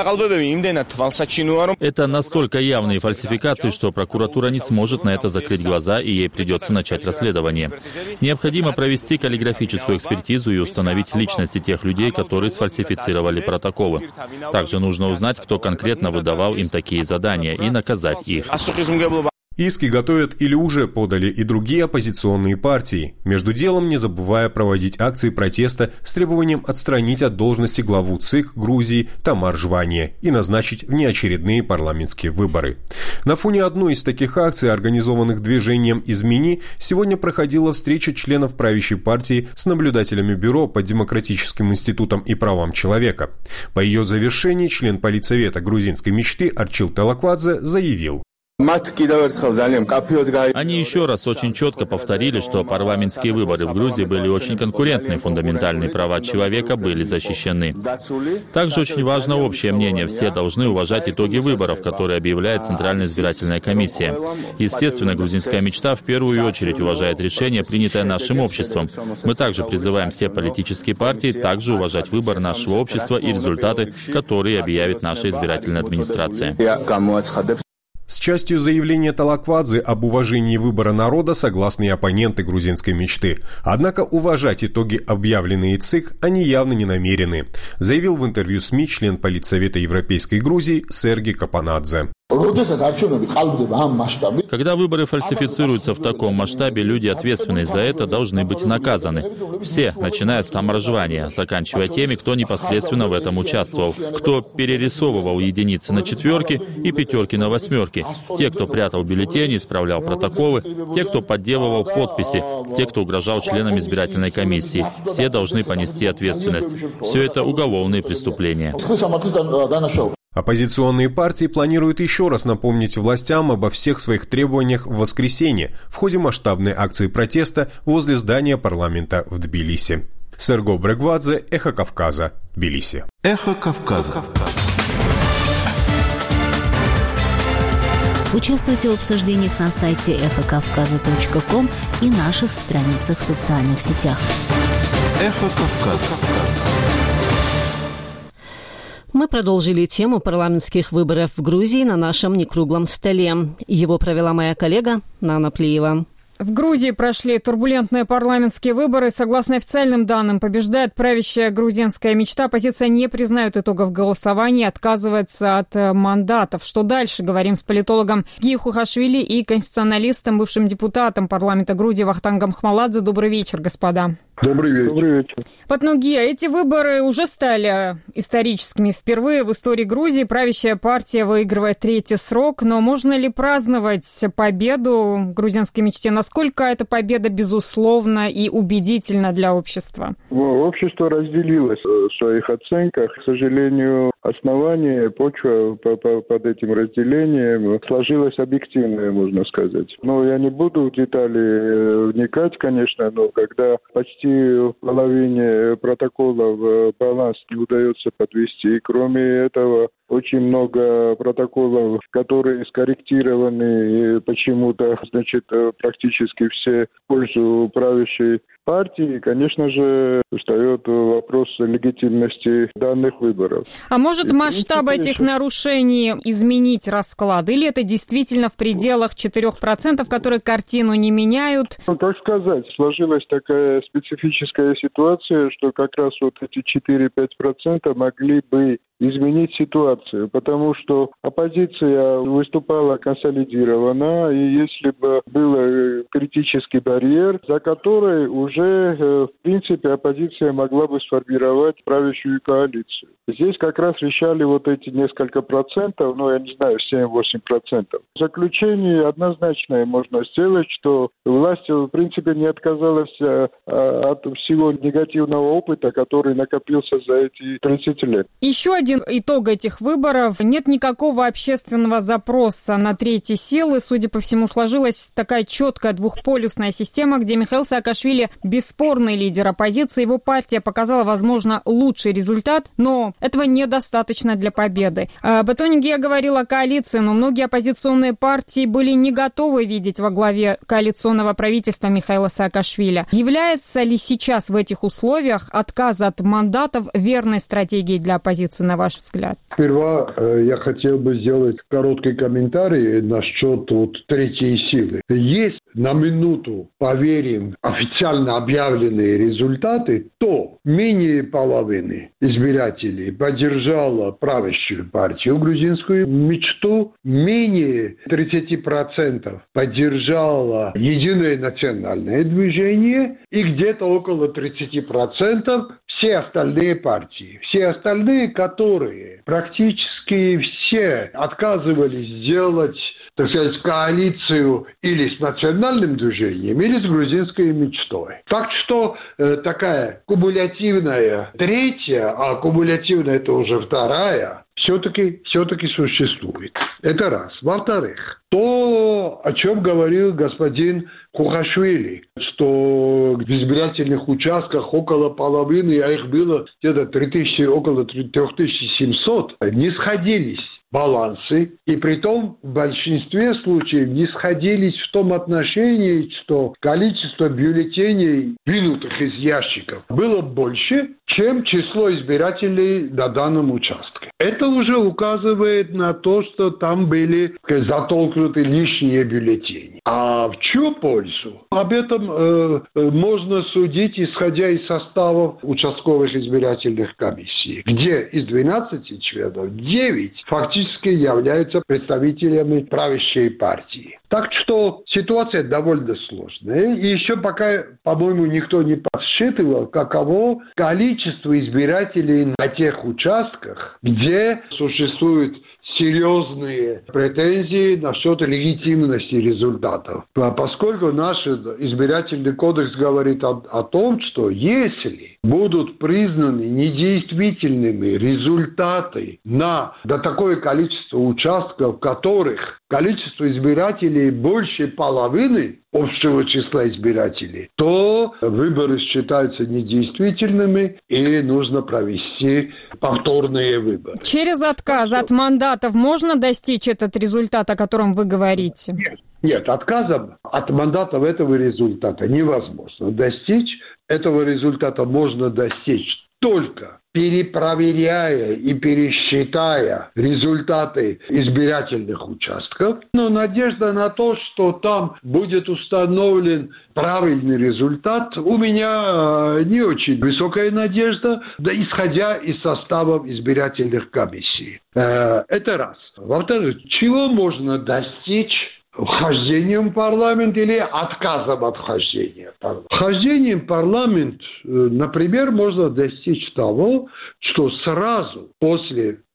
Это настолько явные фальсификации, что прокуратура не сможет на это закрыть глаза, и ей придется начать расследование. Необходимо провести каллиграфическую экспертизу и установить личности тех людей, которые сфальсифицировали протоколы. Также нужно узнать, кто конкретно выдавал им такие задания, и наказать их. Иски готовят или уже подали и другие оппозиционные партии, между делом не забывая проводить акции протеста с требованием отстранить от должности главу ЦИК Грузии Тамар Жвания и назначить внеочередные парламентские выборы. На фоне одной из таких акций, организованных движением «Измени», сегодня проходила встреча членов правящей партии с наблюдателями Бюро по демократическим институтам и правам человека. По ее завершении член политсовета грузинской мечты Арчил Телаквадзе заявил: Они еще раз очень четко повторили, что парламентские выборы в Грузии были очень конкурентны, фундаментальные права человека были защищены. Также очень важно общее мнение. Все должны уважать итоги выборов, которые объявляет Центральная избирательная комиссия. Естественно, грузинская мечта в первую очередь уважает решение, принятое нашим обществом. Мы также призываем все политические партии также уважать выбор нашего общества и результаты, которые объявит наша избирательная администрация. С частью заявления Талаквадзе об уважении выбора народа согласны и оппоненты грузинской мечты. Однако уважать итоги, объявленные ЦИК, они явно не намерены, заявил в интервью СМИ член Политсовета Европейской Грузии Сергей Капанадзе. Когда выборы фальсифицируются в таком масштабе, люди, ответственные за это, должны быть наказаны. Все, начиная с Тамар Жвания, заканчивая теми, кто непосредственно в этом участвовал, кто перерисовывал единицы на четверки и пятерки на восьмерки, те, кто прятал бюллетени, исправлял протоколы, те, кто подделывал подписи, те, кто угрожал членам избирательной комиссии. Все должны понести ответственность. Все это уголовные преступления. Оппозиционные партии планируют еще раз напомнить властям обо всех своих требованиях в воскресенье в ходе масштабной акции протеста возле здания парламента в Тбилиси. Серго Брегвадзе, Эхо Кавказа, Тбилиси. Эхо Кавказа. Участвуйте в обсуждениях на сайте эхокавказа.ком и наших страницах в социальных сетях. Эхо Кавказа. Мы продолжили тему парламентских выборов в Грузии на нашем некруглом столе. Его провела моя коллега Нана Плиева. В Грузии прошли турбулентные парламентские выборы. Согласно официальным данным, побеждает правящая грузинская мечта. Оппозиция не признает итогов голосования и отказывается от мандатов. Что дальше? Говорим с политологом Гией Хухашвили и конституционалистом, бывшим депутатом парламента Грузии Вахтангом Хмаладзе. Добрый вечер, господа. Добрый вечер. Добрый вечер. Патнугия, эти выборы уже стали историческими. Впервые в истории Грузии правящая партия выигрывает третий срок. Но можно ли праздновать победу грузинской мечте? Насколько эта победа, безусловно, и убедительна для общества? Общество разделилось в своих оценках. К сожалению, основание, почва под этим разделением сложилась объективная, можно сказать. Но я не буду в детали вникать, конечно, но когда почти в половине протоколов баланс не удается подвести, кроме этого, очень много протоколов, которые скорректированы почему-то, значит, практически все в пользу правящей партии. Конечно же, встает вопрос легитимности данных выборов. А может масштаб этих нарушений изменить расклад? Или это действительно в пределах 4%, которые картину не меняют? Ну, как сказать, сложилась такая специфическая ситуация, что как раз вот эти 4-5% могли бы изменить ситуацию, потому что оппозиция выступала консолидированно, и если бы был критический барьер, за который уже, в принципе, оппозиция могла бы сформировать правящую коалицию. Здесь как раз решали вот эти несколько процентов, я не знаю, 7-8%. В заключение однозначное можно сделать, что власть, в принципе, не отказалась от всего негативного опыта, который накопился за эти 30 лет. Еще один итог этих выборов. Нет никакого общественного запроса на третьи силы. Судя по всему, сложилась такая четкая двухполюсная система, где Михаил Саакашвили бесспорный лидер оппозиции. Его партия показала, возможно, лучший результат, но этого недостаточно для победы. Об итоге я говорила о коалиции, но многие оппозиционные партии были не готовы видеть во главе коалиционного правительства Михаила Саакашвили. Является ли сейчас в этих условиях отказ от мандатов верной стратегией для оппозиции, на ваш взгляд? Сперва я хотел бы сделать короткий комментарий насчет третьей силы. Есть на минуту, поверим, официально объявленные результаты, то менее половины избирателей поддержала правящую партию грузинскую мечту, менее 30% поддержала единое национальное движение и где-то около 30% все остальные партии. Все остальные, которые практически все отказывались сделать, так сказать, коалицию или с национальным движением, или с грузинской мечтой. Так что такая кумулятивная третья, а кумулятивная это уже вторая, все-таки существует. Это раз. Во-вторых, то, о чем говорил господин Кухашвили, что в избирательных участках около половины, а их было где-то около 3700, не сходились балансы, и притом в большинстве случаев не сходились в том отношении, что количество бюллетеней, вынутых из ящиков, было больше, чем число избирателей на данном участке. Это уже указывает на то, что там были затолкнуты лишние бюллетени. А в чью пользу? Об этом можно судить, исходя из составов участковых избирательных комиссий, где из 12 членов 9 фактически являются представителями правящей партии. Так что ситуация довольно сложная. И еще пока, по-моему, никто не подсчитывал, каково количество избирателей на тех участках, где существуют серьезные претензии насчет легитимности результатов. Поскольку наш избирательный кодекс говорит о том, что если будут признаны недействительными результаты до такое количество участков, в которых количество избирателей больше половины общего числа избирателей, то выборы считаются недействительными и нужно провести повторные выборы. Через отказ от мандатов можно достичь этот результат, о котором вы говорите? Нет, отказом от мандатов этого результата невозможно достичь. Этого результата можно достичь только перепроверяя и пересчитая результаты избирательных участков. Но надежда на то, что там будет установлен правильный результат, у меня не очень высокая надежда, исходя из составов избирательных комиссий. Это раз. Во-вторых, чего можно достичь вхождением в парламент или отказом от вхождения в парламент? Вхождением в парламент, например, можно достичь того, что сразу после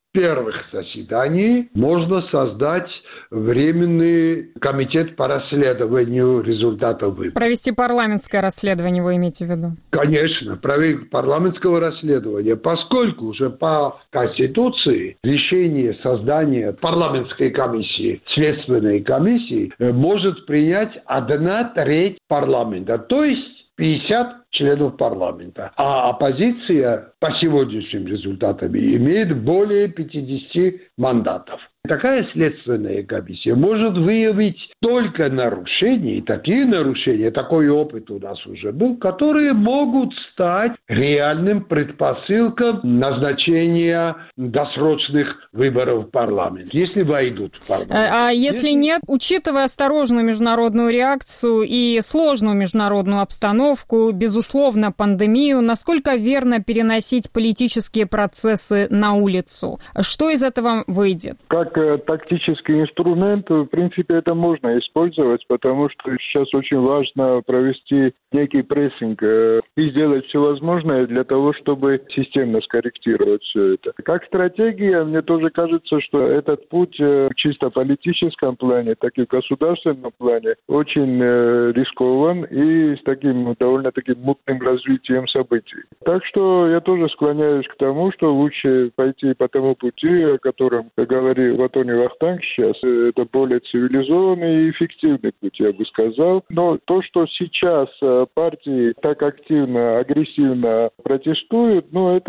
первых заседаний можно создать временный комитет по расследованию результатов выборов. Провести парламентское расследование, вы имеете в виду? Конечно, парламентского расследования, поскольку уже по Конституции решение создания парламентской комиссии, следственной комиссии, может принять 1/3 парламента, то есть 50 членов парламента. А оппозиция по сегодняшним результатам имеет более 50 мандатов. Такая следственная комиссия может выявить только нарушения, и такие нарушения, такой опыт у нас уже был, которые могут стать реальным предпосылком назначения досрочных выборов в парламент, если войдут в парламент. А если нет, учитывая осторожную международную реакцию и сложную международную обстановку, безусловно, пандемию, насколько верно переносить политические процессы на улицу? Что из этого выйдет? Как тактический инструмент, в принципе, это можно использовать, потому что сейчас очень важно провести некий прессинг и сделать все возможное для того, чтобы системно скорректировать все это. Как стратегия, мне тоже кажется, что этот путь в чисто политическом плане, так и в государственном плане очень рискован и с таким довольно-таки мутным развитием событий. Так что я тоже склоняюсь к тому, что лучше пойти по тому пути, о котором говорил Антоний Вахтанг сейчас. Это более цивилизованный и эффективный путь, я бы сказал. Но то, что сейчас партии так активно, агрессивно протестуют,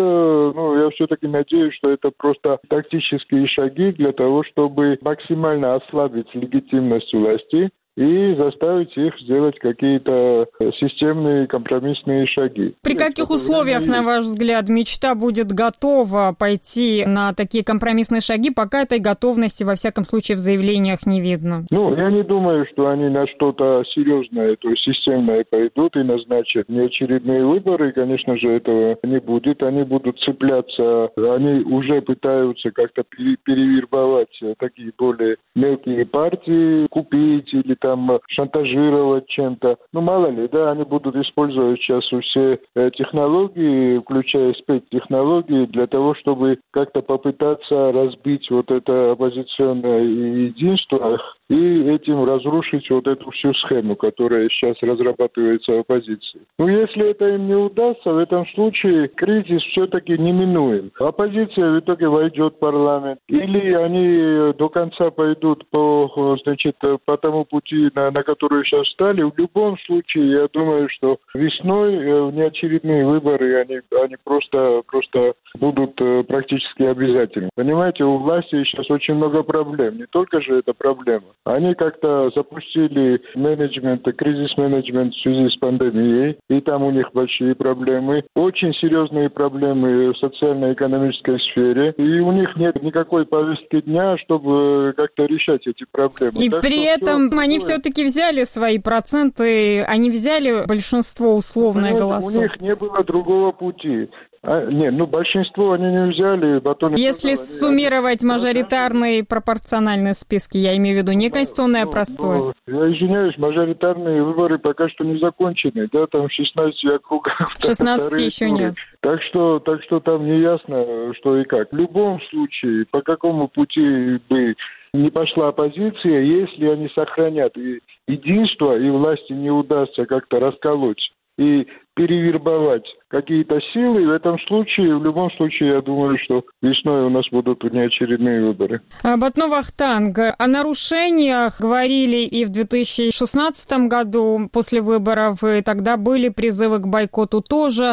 я все-таки надеюсь, что это просто тактические шаги для того, чтобы максимально ослабить легитимность власти и заставить их сделать какие-то системные компромиссные шаги. При каких условиях, на ваш взгляд, мечта будет готова пойти на такие компромиссные шаги, пока этой готовности, во всяком случае, в заявлениях не видно? Я не думаю, что они на что-то серьезное, то есть системное пойдут и назначат неочередные выборы. Конечно же, этого не будет. Они будут цепляться, они уже пытаются как-то перевербовать такие более мелкие партии, купить или шантажировать чем-то. Мало ли, они будут использовать сейчас все технологии, включая спецтехнологии, для того, чтобы как-то попытаться разбить вот это оппозиционное единство и этим разрушить вот эту всю схему, которая сейчас разрабатывается в оппозиции. Если это им не удастся, в этом случае кризис все-таки неминуем. Оппозиция в итоге войдет в парламент, или они до конца пойдут по тому пути, на который сейчас встали. В любом случае, я думаю, что весной внеочередные выборы, они просто будут практически обязательны. Понимаете, у власти сейчас очень много проблем. Не только же это проблема. Они как-то запустили кризис-менеджмент в связи с пандемией, и там у них большие проблемы. Очень серьезные проблемы в социально-экономической сфере, и у них нет никакой повестки дня, чтобы как-то решать эти проблемы. И при этом они все-таки взяли свои проценты, они взяли большинство условное голосов. У них не было другого пути. Большинство они не взяли. Если суммировать мажоритарные и пропорциональные списки, я имею в виду не конституционное, а простое. Я извиняюсь, мажоритарные выборы пока что не закончены. Там в 16 округах. В 16 еще нет. Так что там не ясно, что и как. В любом случае, по какому пути бы не пошла оппозиция, если они сохранят единство, и власти не удастся как-то расколоть и перевербовать какие-то силы, в в любом случае, я думаю, что весной у нас будут внеочередные выборы. Батно Вахтанг, о нарушениях говорили и в 2016 году после выборов, и тогда были призывы к бойкоту тоже,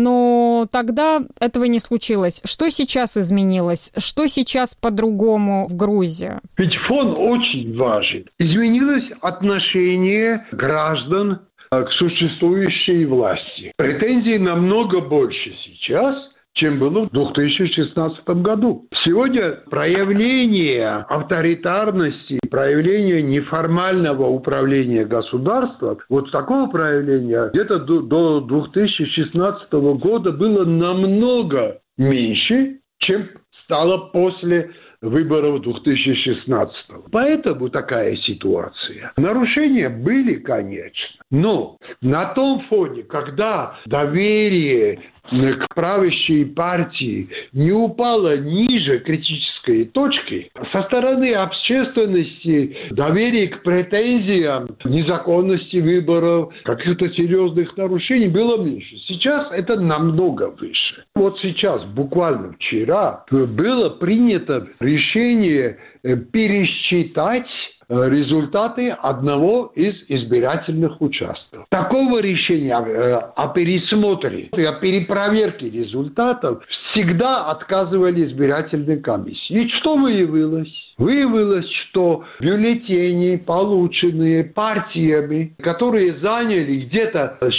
но тогда этого не случилось. Что сейчас изменилось? Что сейчас по-другому в Грузии? Ведь фон очень важен. Изменилось отношение граждан к существующей власти. Претензий намного больше сейчас, чем было в 2016 году. Сегодня проявление авторитарности, проявление неформального управления государством, вот такого проявления где-то до 2016 года было намного меньше, чем стало после выборов 2016. Поэтому такая ситуация. Нарушения были, конечно. Но на том фоне, когда доверие к правящей партии не упало ниже критической точки, со стороны общественности доверие к претензиям незаконности выборов, каких-то серьезных нарушений было меньше. Сейчас это намного выше. Вот сейчас, буквально вчера, было принято решение пересчитать результаты одного из избирательных участков. Такого решения о пересмотре, о перепроверке результатов всегда отказывали избирательные комиссии. И что выявилось? Выявилось, что бюллетени, полученные партиями, которые заняли где-то с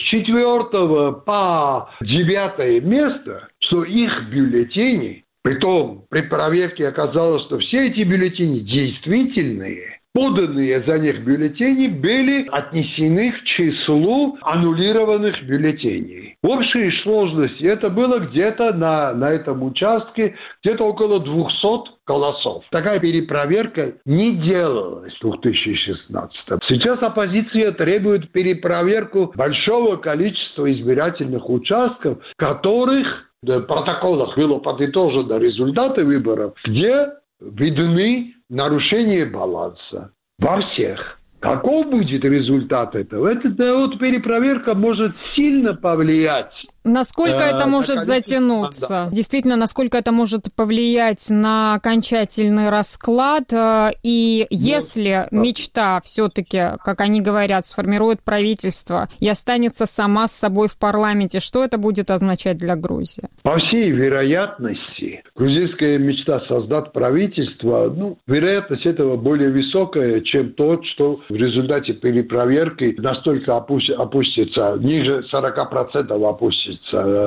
4 по 9 место, что их бюллетени, притом при проверке оказалось, что все эти бюллетени действительные, поданные за них бюллетени были отнесены к числу аннулированных бюллетеней. В общей сложности это было где-то на этом участке где-то около 200 голосов. Такая перепроверка не делалась в 2016. Сейчас оппозиция требует перепроверку большого количества избирательных участков, которых в протоколах было подытожено результаты выборов, где видны нарушение баланса во всех. Каков будет результат этого? Эта перепроверка может сильно повлиять. Насколько это может затянуться? Действительно, насколько это может повлиять на окончательный расклад? И если мечта все-таки, как они говорят, сформирует правительство и останется сама с собой в парламенте, что это будет означать для Грузии? По всей вероятности, грузинская мечта создать правительство, вероятность этого более высокая, чем то, что в результате перепроверки настолько опустится, ниже 40% опустится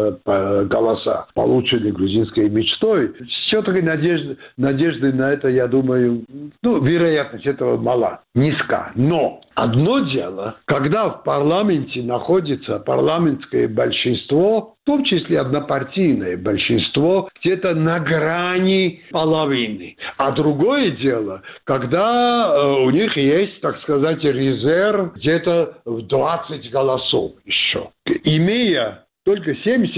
голоса, полученные грузинской мечтой. Все-таки надежды на это, я думаю, вероятность этого мала, низка. Но одно дело, когда в парламенте находится парламентское большинство, в том числе однопартийное большинство, где-то на грани половины. А другое дело, когда у них есть, так сказать, резерв где-то в 20 голосов еще. Имея только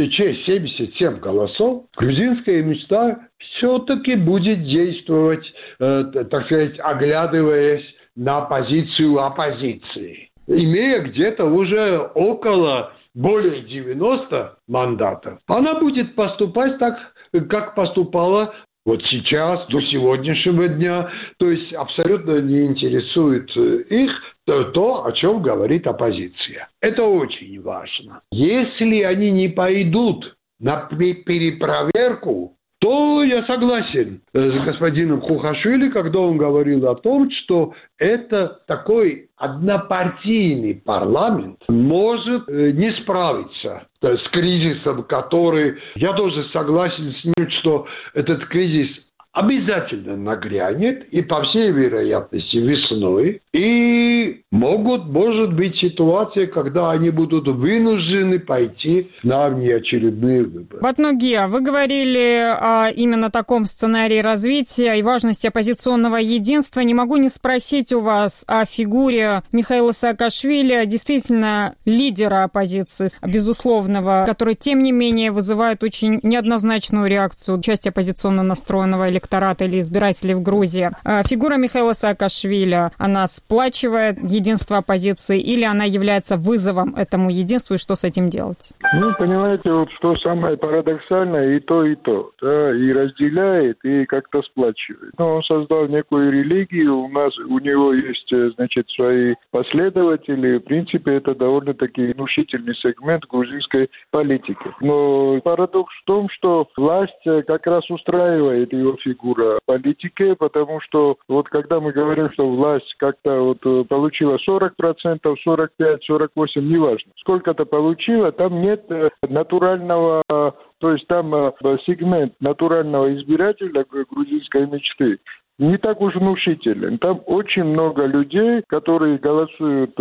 76-77 голосов, грузинская мечта все-таки будет действовать, так сказать, оглядываясь на позицию оппозиции. Имея где-то уже около более 90 мандатов, она будет поступать так, как поступала вот сейчас, до сегодняшнего дня. То есть абсолютно не интересует их то, о чем говорит оппозиция. Это очень важно. Если они не пойдут на перепроверку, то я согласен с господином Хухашвили, когда он говорил о том, что это такой однопартийный парламент может не справиться с кризисом, который... Я тоже согласен с ним, что этот кризис обязательно нагрянет, и по всей вероятности весной, и может быть ситуация, когда они будут вынуждены пойти на внеочередные выборы. Батнугия, вы говорили о именно таком сценарии развития и важности оппозиционного единства. Не могу не спросить у вас о фигуре Михаила Саакашвили, действительно лидера оппозиции, безусловного, который, тем не менее, вызывает очень неоднозначную реакцию части оппозиционно настроенного электората или избирателей в Грузии. Фигура Михаила Саакашвили, она сплачивает единство оппозиции или она является вызовом этому единству, и что с этим делать? Понимаете, вот что самое парадоксальное, и то, да, и разделяет, и как-то сплачивает. Но он создал некую религию, у него есть, значит, свои последователи, в принципе, это довольно-таки внушительный сегмент грузинской политики. Но парадокс в том, что власть как раз устраивает его фигура политики, потому что вот когда мы говорим, что власть как-то вот получила 40%, 45%, 48%, неважно, сколько-то получила, там нет натурального, то есть там сегмент натурального избирателя грузинской мечты не так уж внушителен. Там очень много людей, которые голосуют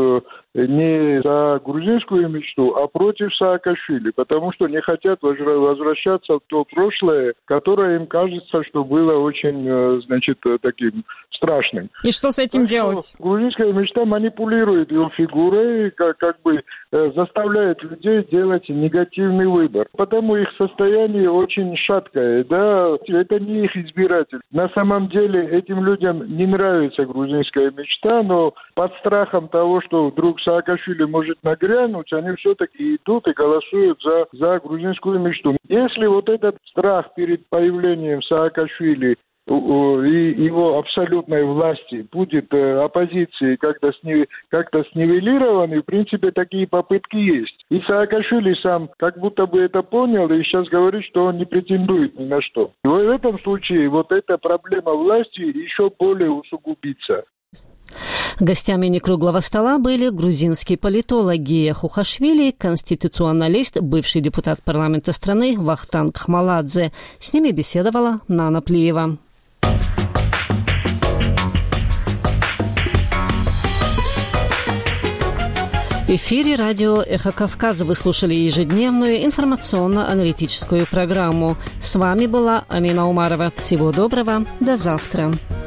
не за грузинскую мечту, а против Саакашвили, потому что не хотят возвращаться в то прошлое, которое им кажется, что было очень, таким страшным. И что с этим делать? Грузинская мечта манипулирует его фигурой, как бы заставляет людей делать негативный выбор. Потому их состояние очень шаткое, да, это не их избиратель. На самом деле этим людям не нравится грузинская мечта, но под страхом того, что вдруг Саакашвили может нагрянуть, они все-таки идут и голосуют за грузинскую мечту. Если вот этот страх перед появлением Саакашвили и его абсолютной власти будет оппозицией как-то снивелированы, в принципе, такие попытки есть. И Саакашвили сам как будто бы это понял и сейчас говорит, что он не претендует ни на что. И в этом случае вот эта проблема власти еще более усугубится. Гостями некруглого стола были грузинский политолог Гия Хухашвили, конституционалист, бывший депутат парламента страны Вахтанг Хмаладзе. С ними беседовала Нана Плиева. В эфире радио «Эхо Кавказа» вы слушали ежедневную информационно-аналитическую программу. С вами была Амина Умарова. Всего доброго. До завтра.